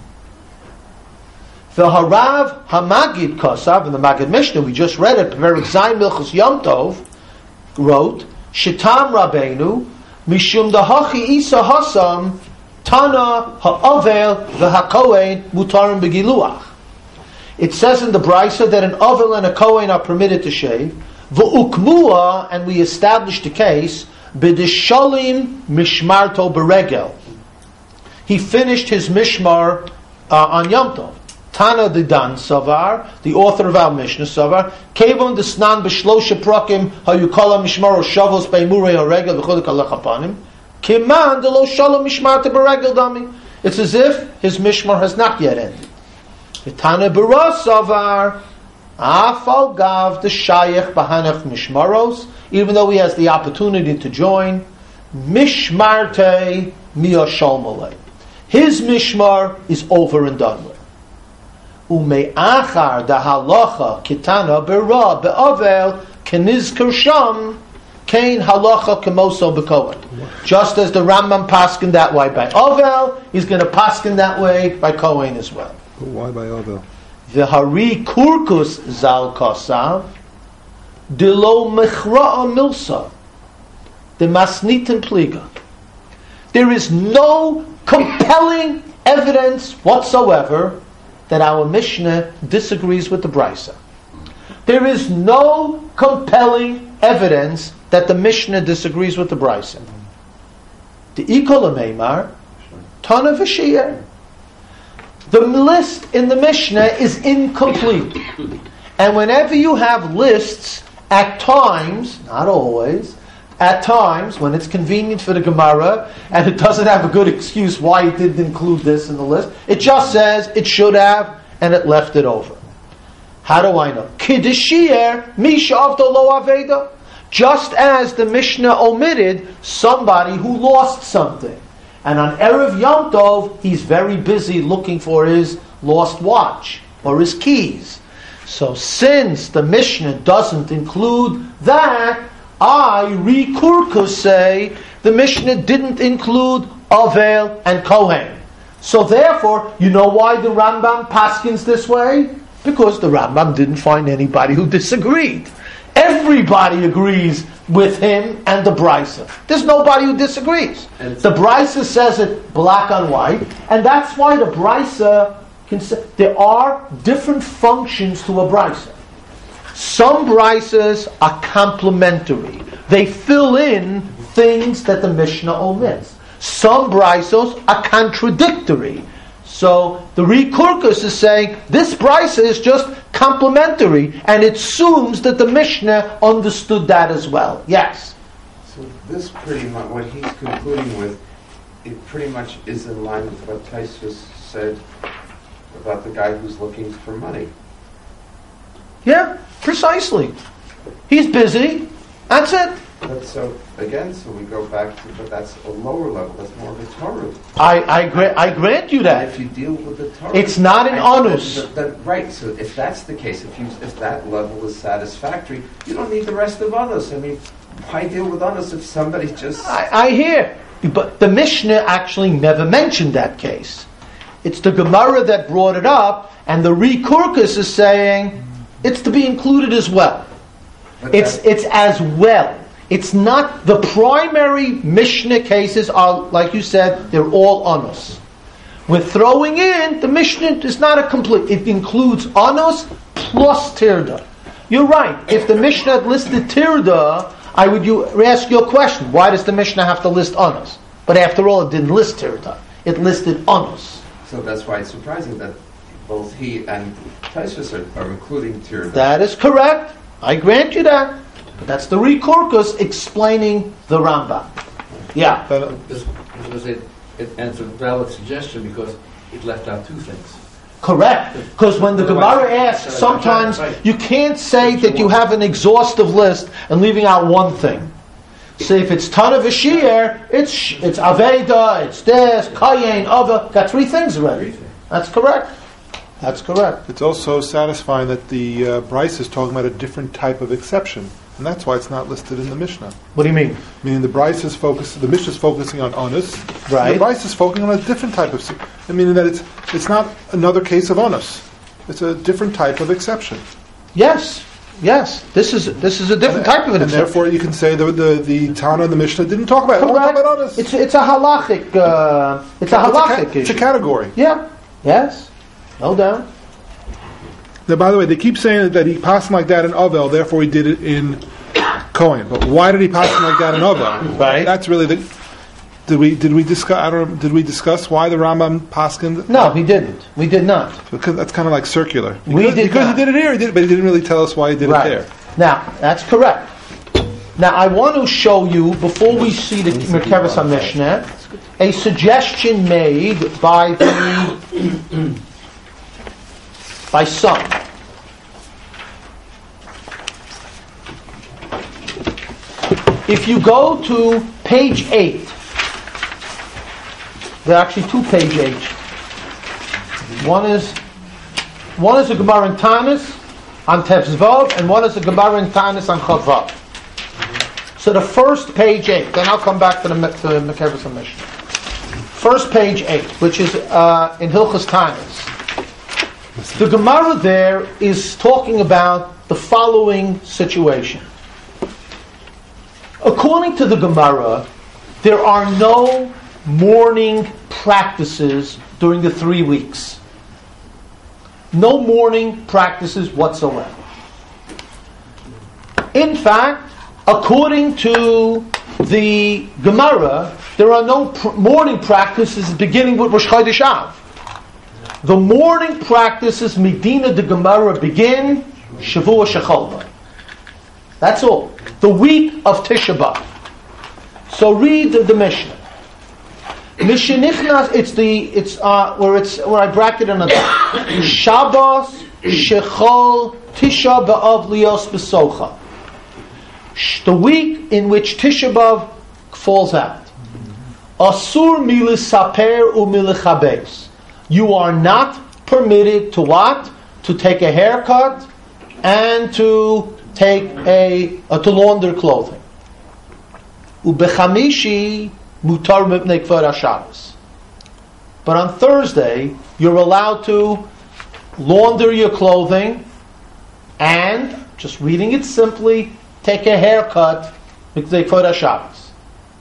The Harav Hamagid Kosav, in the Magid Mishnah, we just read it, Perek Zayin Milchus Yom Tov, wrote, Shitam Rabbeinu, Mishum Dahachi Isa Hasam, Tana Ha'avel V'Hakohen Mutarim Begiluach. It says in the Braisa that an Avel and a Kohen are permitted to shave, V'Ukmua, and we established the case, B'Dishalim Mishmarto Beregel. He finished his Mishmar uh, on Yom Tov. Tana the Dan Savar, the author of our Mishnah Savar, Kevon the Snan b'Shlosha Prakim Hayukala Mishmar Shavos Beimurei Haregel v'Chodik Alechapanim, Kiman de Lo Shalom Mishmar te Beregel Dami. It's as if his Mishmar has not yet ended. The Tana B'Ra Savar, Afal Gav the Shayach Bahanach Mishmaros, even though he has the opportunity to join, Mishmarte Mia Shalmalei. His Mishmar is over and done with. Ume'achar da halacha kitana bera be'avel kenizker sham kain halacha kemoso bekohen. Just as the Rambam paskin that way by Avel, he's going to paskin that way by Kohen as well. But why by Avel? The Hari Kurkus Zal Kosav Dilo Mechra'a Milsa the Masnitin Pliga. There is no compelling evidence whatsoever that our Mishnah disagrees with the Braisa. There is no compelling evidence that the Mishnah disagrees with the Braisa. The Ikola Meimar, Tana V'Shiyah. The list in the Mishnah is incomplete. And whenever you have lists, at times, not always, at times, when it's convenient for the Gemara, and it doesn't have a good excuse why it didn't include this in the list, it just says it should have, and it left it over. How do I know? Kiddushier, Misha Avdo Lo Aveda. Just as the Mishnah omitted somebody who lost something. And on Erev Yom Tov, he's very busy looking for his lost watch, or his keys. So since the Mishnah doesn't include that, I, Rikurkus, say the Mishnah didn't include Avel and Kohen. So therefore, you know why the Rambam paskins this way? Because the Rambam didn't find anybody who disagreed. Everybody agrees with him and the Braisa. There's nobody who disagrees. The Braisa says it black on white, and that's why the Braisa can say there are different functions to a Braisa. Some Braisas are complementary. They fill in things that the Mishnah omits. Some Braisos are contradictory. So the Rikurkus is saying this brisa is just complementary, and it assumes that the Mishnah understood that as well. Yes. So this pretty much, what he's concluding with, it pretty much is in line with what Taisvis said about the guy who's looking for money. Yeah, precisely. He's busy. That's it. But so again, so we go back to, but that's a lower level. That's more of a Torah. I I, gra- I grant you And that. if you deal with the Torah, It's not an I- onus. the- the- the- right. So if that's the case, if you if that level is satisfactory, you don't need the rest of others. I mean, why deal with others if somebody just? I, I hear. But the Mishnah actually never mentioned that case. It's the Gemara that brought it up, and the Rikurkus is saying it's to be included as well. But It's that- it's as well. It's not the primary Mishnah cases are, like you said, they're all onus. We're throwing in the Mishnah is not a complete. It includes onus plus tirda. You're right. If the Mishnah had listed tirda, I would you ask you a question. Why does the Mishnah have to list onus? But after all, it didn't list tirda. It listed onus. So that's why it's surprising that both he and Taisvis are, are including Tirda. That is correct. I grant you that. But that's the Rikurkus explaining the Rambam. Yeah. But, uh, This, because it, it, and it's a valid suggestion because it left out two things. Correct. Because when the Gemara asks, sometimes you can't say that you have an exhaustive list and leaving out one thing. So if it's Tana V'Shir, it's sh- it's Aveda, it's this, Kayin, Ava, got three things already. That's correct. That's correct. it's also satisfying that the uh, Bryce is talking about a different type of exception, and that's why it's not listed in the Mishnah. What do you mean? Meaning the Bryce is focused, the Mishnah is focusing on onus. Right. The Bryce is focusing on a different type of. si- I mean that it's it's not another case of onus. It's a different type of exception. Yes. Yes. This is this is a different type of an And exception. therefore, you can say the the, the Tana and the Mishnah didn't talk about it. They only talk Correct. about onus. It's it's a halachic. Uh, it's a It's a ca- halachic it's a issue. category. Yeah. Yes. No doubt. Now, by the way, they keep saying that he passed like that in Avel, therefore he did it in Cohen. But why did he pass like that in Avel? Right. That's really the. Did we did we discuss? I don't. know, Did we discuss why the Rambam paskined? No, he didn't. We did not. Because that's kind of like circular. We Because, did because not. he did it here, he did, but he didn't really tell us why he did Right. it there. Now, that's correct. Now, I want to show you, before we see the Merkavas HaMishneh, a suggestion made by the by some. If you go to page eight, there are actually two page eight. One is one is a Gemara in Tanis on Tevzvav, and one is a Gemara in Tanis on Chavav. So the first page eight, then I'll come back to the to the Merkavas HaMishneh. First page eight, which is uh, in Hilchos Tanis. The Gemara there is talking about the following situation. According to the Gemara, there are no mourning practices during the three weeks. No mourning practices whatsoever. In fact, according to the Gemara, there are no pr- mourning practices beginning with Rosh Chodesh Av. The mourning practices, Medina de Gemara, begin Shavua Shecholva. That's all. The week of Tisha B'Av. So read the, the Mishnah. Mishnah Nichnas, it's the it's uh, where it's where I bracketed on the Shabbos Shechol Tisha B'Av Lios B'Socha. The week in which Tisha B'Av falls out. Asur milisaper u'milichabes. You are not permitted to what? To take a haircut and to take a, uh, to launder clothing. Ubechamishi mutar mipnei kvar HaShabbos. But on Thursday, you're allowed to launder your clothing and, just reading it simply, take a haircut mipnei kvar HaShabbos.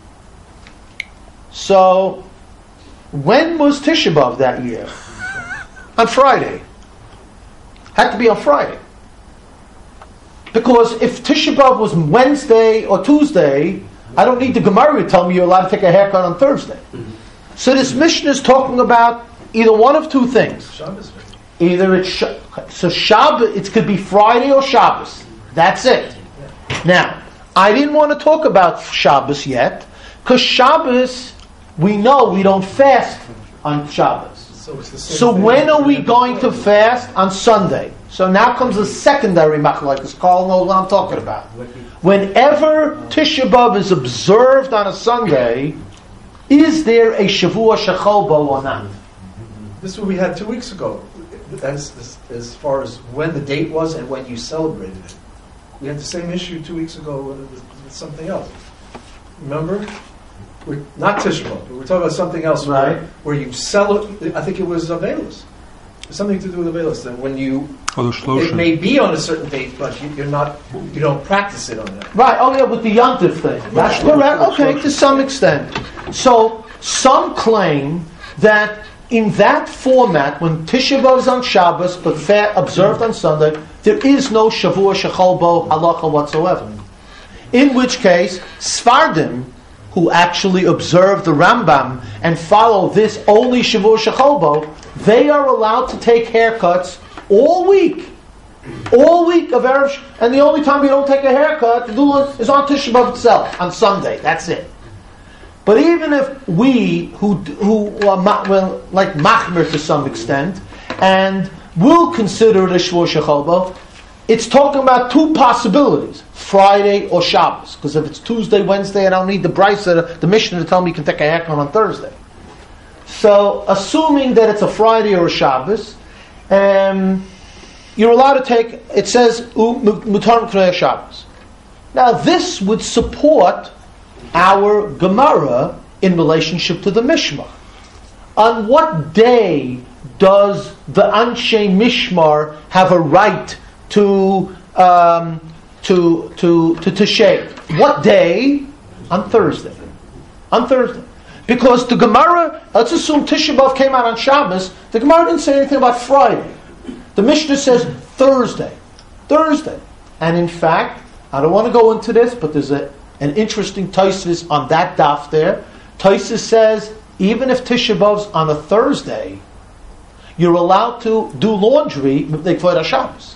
So, when was Tisha B'Av that year? On Friday. Had to be on Friday. Because if Tisha B'Av was Wednesday or Tuesday, I don't need the Gemara to tell me you're allowed to take a haircut on Thursday. So this Mishnah is talking about either one of two things. Shabbos, maybe. Either it's sh- so Shabbos. It could be Friday or Shabbos. That's it. Now, I didn't want to talk about Shabbos yet, because Shabbos, we know we don't fast on Shabbos. So, it's the same So thing. when are we going to fast? On Sunday. So now comes the secondary machlokes. Carl knows what I'm talking about. Whenever Tisha B'Av is observed on a Sunday, is there a Shavua Shechol Bo or not? This is what we had two weeks ago, as, as as far as when the date was and when you celebrated it. We had the same issue two weeks ago with, with, with something else. Remember? We're, not Tisha B'Av, but we're talking about something else. Right. Where, where you celebrate, I think it was Avelis. Something to do with Avelis. That when you, Oh, the it shloshim. may be on a certain date, but you, you're not, you don't practice it on that. Right, oh yeah, with the Yontif thing. That's correct, okay, to some extent. So, some claim that in that format, when Tisha B'Av is on Shabbos, but fa- observed on Sunday, there is no Shavua Shechol Bo halacha whatsoever. In which case, Sfardim, who actually observe the Rambam and follow this only Shavua Shechol Bo, they are allowed to take haircuts all week. All week of Erev, Sh- and the only time you don't take a haircut is on Tisha B'Av itself, on Sunday. That's it. But even if we, who who are ma- well, like machmer to some extent, and will consider it a Shvur Shechol Bo, it's talking about two possibilities: Friday or Shabbos. Because if it's Tuesday, Wednesday, I don't need the Brisa, the Mishnah to tell me you can take a haircut on Thursday. So, assuming that it's a Friday or a Shabbos, um, you're allowed to take. It says Mutar M'Knei Shabbos. Now, this would support our Gemara in relationship to the Mishmar. On what day does the Anshe Mishmar have a right to um, to to to to shave? What day? On Thursday. On Thursday. Because the Gemara, let's assume Tisha B'Av came out on Shabbos, the Gemara didn't say anything about Friday. The Mishnah says Thursday. Thursday. And in fact, I don't want to go into this, but there's a an interesting Tosfos on that daf there. Tosfos says, even if Tisha B'Av's on a Thursday, you're allowed to do laundry Mipnei Kvod HaShabbos.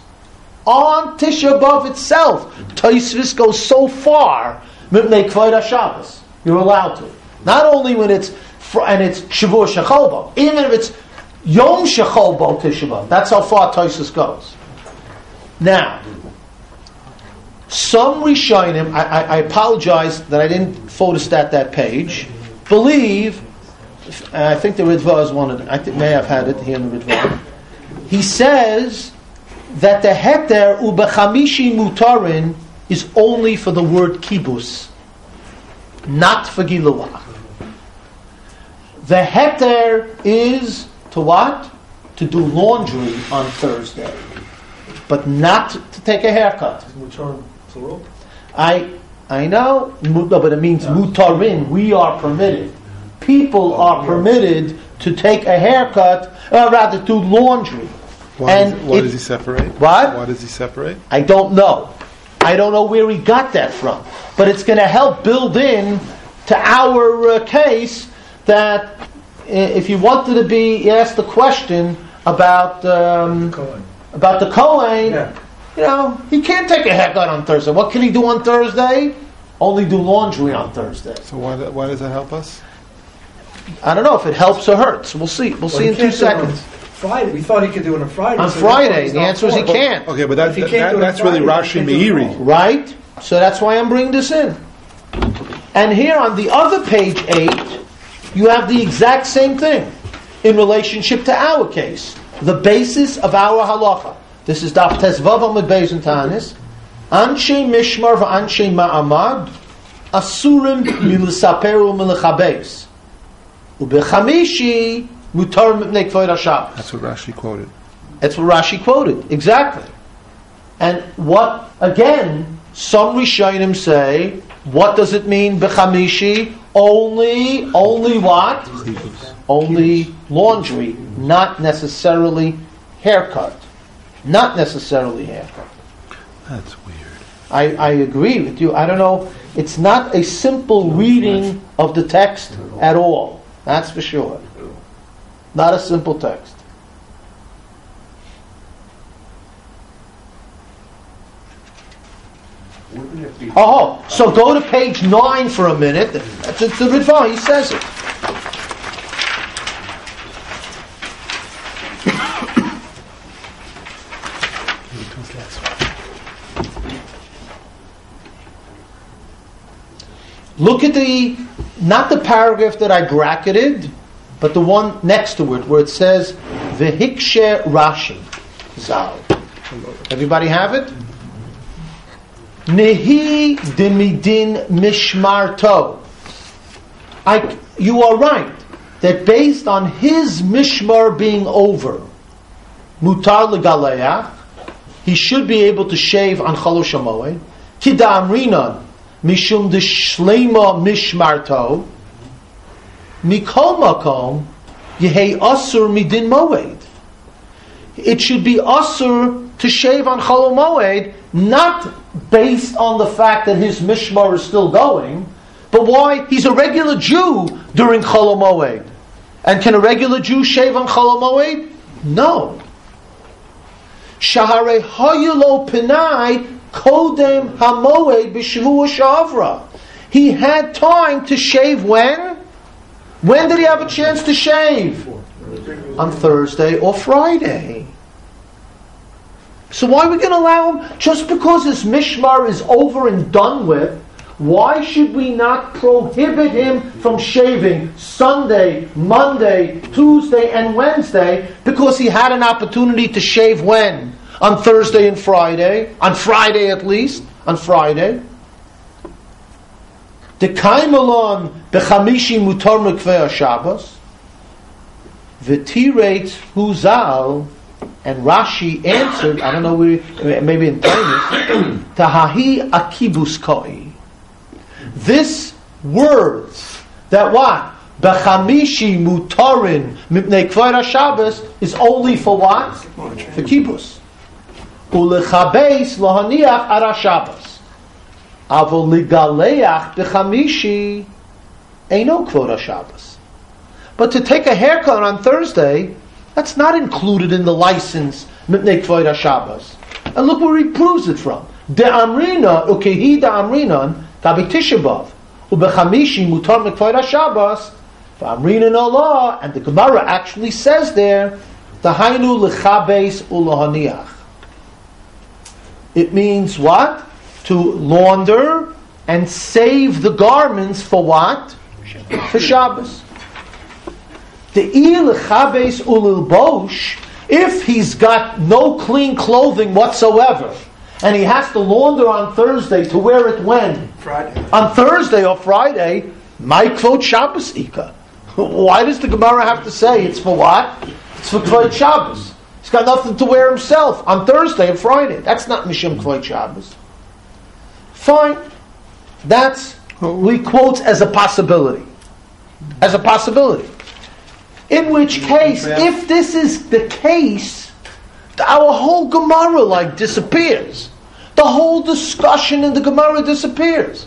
On Tisha B'Av itself, Tosfos goes so far Mipnei Kvod HaShabbos. You're allowed to. Not only when it's fr- and it's Shavua Shechol Bo, even if it's Yom Shechol Bo Tisha B'Av. That's how far Tosfos goes. Now, some Rishonim, I, I, I apologize that I didn't photostat that page, believe, I think the Ritva is one of them, I think, may have had it here in the Ritva. He says that the heter ubechamishi mutarin is only for the word kibus, not for giluah. The heter is to what? To do laundry on Thursday, but not to take a haircut. Mutar plural. I I know, mu- no, but it means mutarin. We are permitted. People are permitted to take a haircut, or rather do laundry. Why, And does, why it- does he separate? What? Why does he separate? I don't know. I don't know where he got that from. But it's going to help build in to our uh, case that uh, if you wanted to be asked the question about um, Cohen. about the Kohen, Yeah. you know, he can't take a haircut on Thursday. What can he do on Thursday? Only do laundry on Thursday. So why, do- why does that help us? I don't know if it helps or hurts. We'll see. We'll Well, see he in two can't do it on seconds. Friday. We thought he could do it on Friday. On so that's why Friday, he's the not answer is he for it. can't. Okay, but that, If he that, can't do it on that's really Friday, Rashi he can't do it Meiri. tomorrow. Right? So that's why I'm bringing this in. And here on the other page eight, you have the exact same thing in relationship to our case. The basis of our halacha. This is Daf Tezvav Amud Beis and Tanis. Anshe Mishmar v'Anshe Ma'amad Asurim milisaperu milichabeis. Ubechamishi mutar mipnei kvod HaShabbos. That's what Rashi quoted. That's what Rashi quoted, exactly. And what, again, some Rishonim say, what does it mean, bechamishi? Only, only what? Only laundry, not necessarily haircut. Not necessarily haircut. That's weird. I, I agree with you. I don't know, it's not a simple reading of the text at all. That's for sure. Not a simple text. Wouldn't it be? Oh, so go to page nine for a minute. That's the Ritva, he says it. Look at the, not the paragraph that I bracketed, but the one next to it, where it says, Vehikshe Rashi. Zal. Everybody have it? Nehi demidin mishmarto. I, you are right, that based on his mishmar being over, mutar legaleach, he should be able to shave on Chalosh HaMoed. Kida amrinan, mishum de shleima mishmarto, mikol makom, yehei asur midin moed. It should be asur to shave on Chol Moed, not based on the fact that his mishmar is still going, but why? He's a regular Jew during Chol Moed. And can a regular Jew shave on Chol Moed? No. Shahare hayulo pinai kodem hamoed b'shavua shavra. He had time to shave when? When did he have a chance to shave? On Thursday or Friday. So why are we going to allow him? Just because his mishmar is over and done with, why should we not prohibit him from shaving Sunday, Monday, Tuesday, and Wednesday because he had an opportunity to shave when? On Thursday and Friday. On Friday at least. On Friday. The kaimalon bechamishi mutar mekvei Shabbos. V'tireit huzal. And Rashi answered, I don't know, maybe in Tainis, Tahahi akibus koi. This words that what? Bechamishi mutarin mipnei kvar Shabbos is only for what? For kibus. Ulechabeis lohaniach ara Shabbos. Avol ligaleach bechamishi eino kvar Shabbos. But to take a haircut on Thursday, that's not included in the license Mipnei Kvoid HaShabbos. And look where he proves it from. De Amrina, ukehi de Amrinan, tabi Tisha B'Av, ubechamishi mutar Mekvoid HaShabbos, v'Amrinan Allah, and the Gemara actually says there, Tahainu lechabes ulahaniach. It means what? To launder and save the garments for what? For Shabbos. The il chabes ulil bosh, if he's got no clean clothing whatsoever, and he has to launder on Thursday to wear it when? Friday. On Thursday or Friday, my kvod Shabbos ika. Why does the Gemara have to say it's for what? It's for kvod Shabbos. He's got nothing to wear himself on Thursday and Friday. That's not mishum kvod Shabbos. Fine. That's, we quote as a possibility. As a possibility. In which case, if this is the case, our whole Gemara like disappears. The whole discussion in the Gemara disappears.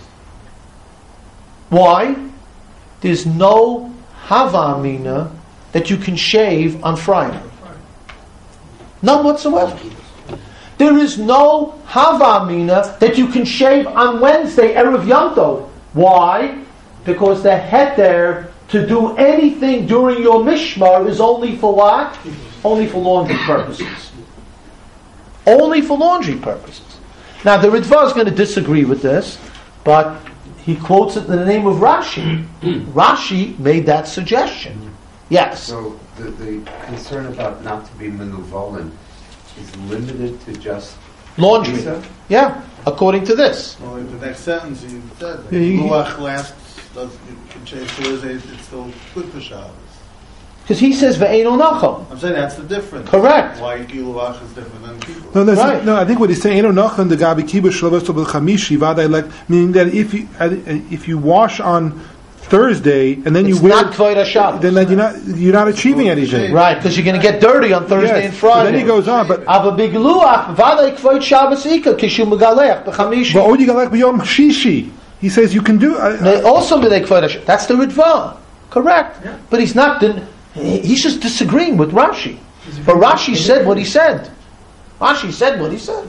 Why? There's no Hava Amina that you can shave on Friday. None whatsoever. There is no Hava Amina that you can shave on Wednesday, Erev Yom Tov. Why? Because the heter to do anything during your mishmar is only for what? Only for laundry purposes. Only for laundry purposes. Now the Ritva is going to disagree with this, but he quotes it in the name of Rashi. Rashi made that suggestion. Yes. So the, the concern about not to be menuvolin is limited to just Laundry. Lisa? Yeah, according to this. Well, in the next sentence, he said, Yeah, you- Luach lasts, does, you can change Thursday, it's still good for Shabbos. Because he says, Ve'eino nachom. I'm saying that's the difference. Correct. Why Luach is different than people. No, that's, Right. no, I think what he's saying, "Eno nachon de gabi kibbutz shlovesto b'chamishi vaday lek," meaning that if you uh, if you wash on Thursday and then It's you wear not Kvod HaShabbos. then that you're not you're not achieving anything. Right, because you're going to get dirty on Thursday Yes. and Friday. But then he goes on, but Aber bigluach, vadei kvod Shabbos ika, kishu megalech, b'chamishi. but odi galek b'yom shishi. He says you can do. Uh, They also b'dei kvod HaShabbos. That's the Ritva. Correct. But he's not, den- He- He's just disagreeing with Rashi. But Rashi said what he said. Rashi said what he said.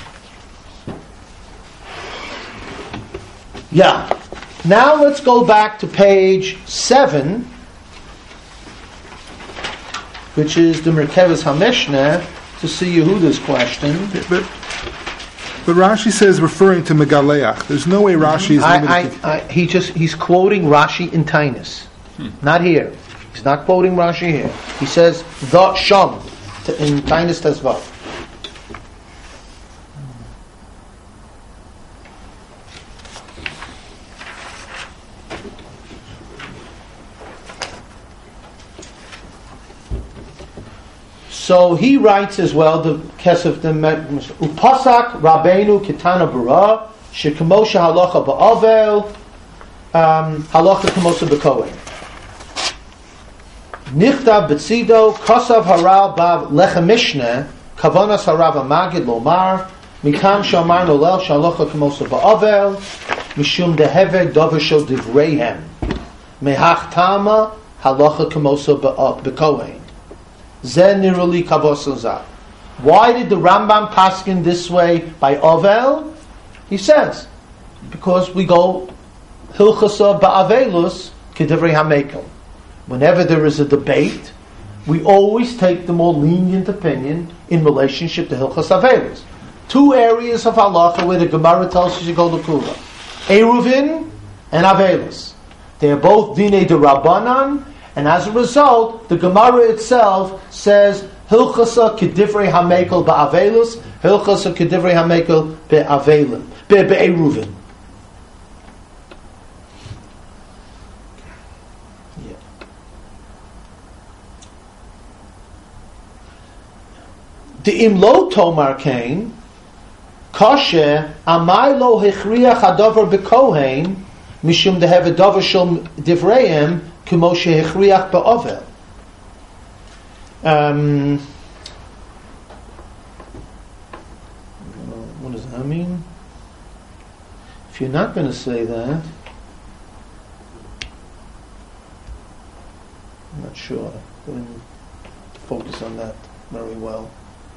Yeah. Now let's go back to page seven, which is the Merkevas HaMishneh, to see Yehuda's question. But, but Rashi says referring to Megaleach. There's no way Rashi is limited I, to... I, I, he just he's quoting Rashi in Tainus, hmm. not here. He's not quoting Rashi here. He says the Sham in Tainus Tezvav. So he writes as well the Kesef the Upasak Rabbeinu Kitana Bara Shekemosha Halacha Ba'avel Halacha Kemosa B'Kohen Nichtav B'Tzido Kosav Haral Bav Lechem Mishneh Kavanas Harav Magid Lomar Mikam Shamar Nolel Shalocha Kemosa Ba'avel Mishum Deheved Dovashel Divreihem Mehach Tama Halacha Kemosa B'Kohen. Why did the Rambam paskin this way by Ovel? He says, because we go Hilchasa ba'avelus k'divrei hamekel. Whenever there is a debate, we always take the more lenient opinion in relationship to Hilchas Avelus. Two areas of halacha where the Gemara tells you to go to Kula: Eruvin and Avelus. They are both dinei de Rabbanan. And as a result, the Gemara itself says, Hilchasa kedivrei hamekel ba'avelus, Hilchasa kedivrei hamekel be'avelim, be'eruvin. The imlo tomar kain, kasher amai lo hechriach hadavar bekohen, mishum deheve davar shel divreihem, K'moshe hechriach ba'ovel. Um, what does that mean? If you're not going to say that, I'm not sure. I didn't focus on that very well.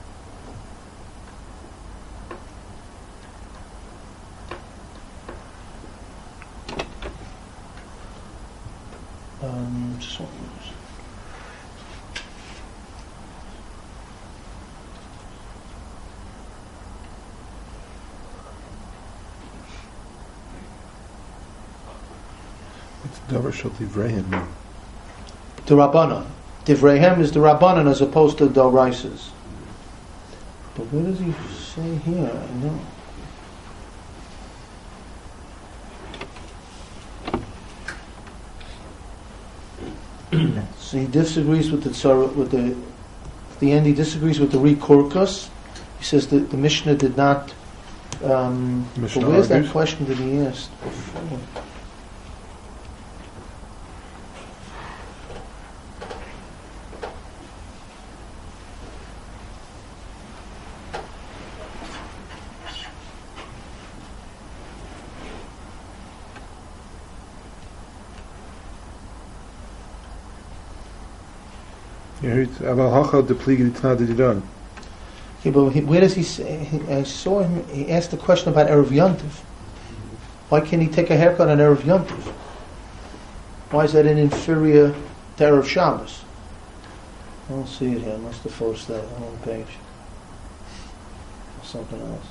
Um, just one minute. What's Davar Shel Divreihem mean? The Rabbanan. Divreihem is the Rabbanan as opposed to the Doraisas. But where does he say here? I know. So he disagrees with the tzara, with the at the end he disagrees with the Rikorkus. He says that the Mishnah did not. Um, but where's that question that he asked before? Yeah, but he, where does he say? He, I saw him. He asked a question about Erev Yontif. Why can't he take a haircut on Erev Yontif? Why is that an inferior to Erev Shabbos? I don't see it here. I must have forced that on one page. Or something else.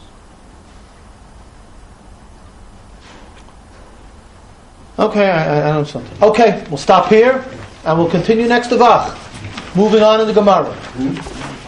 Okay, I, I know something. Okay, we'll stop here and we'll continue next Avach. Moving on in the Gemara.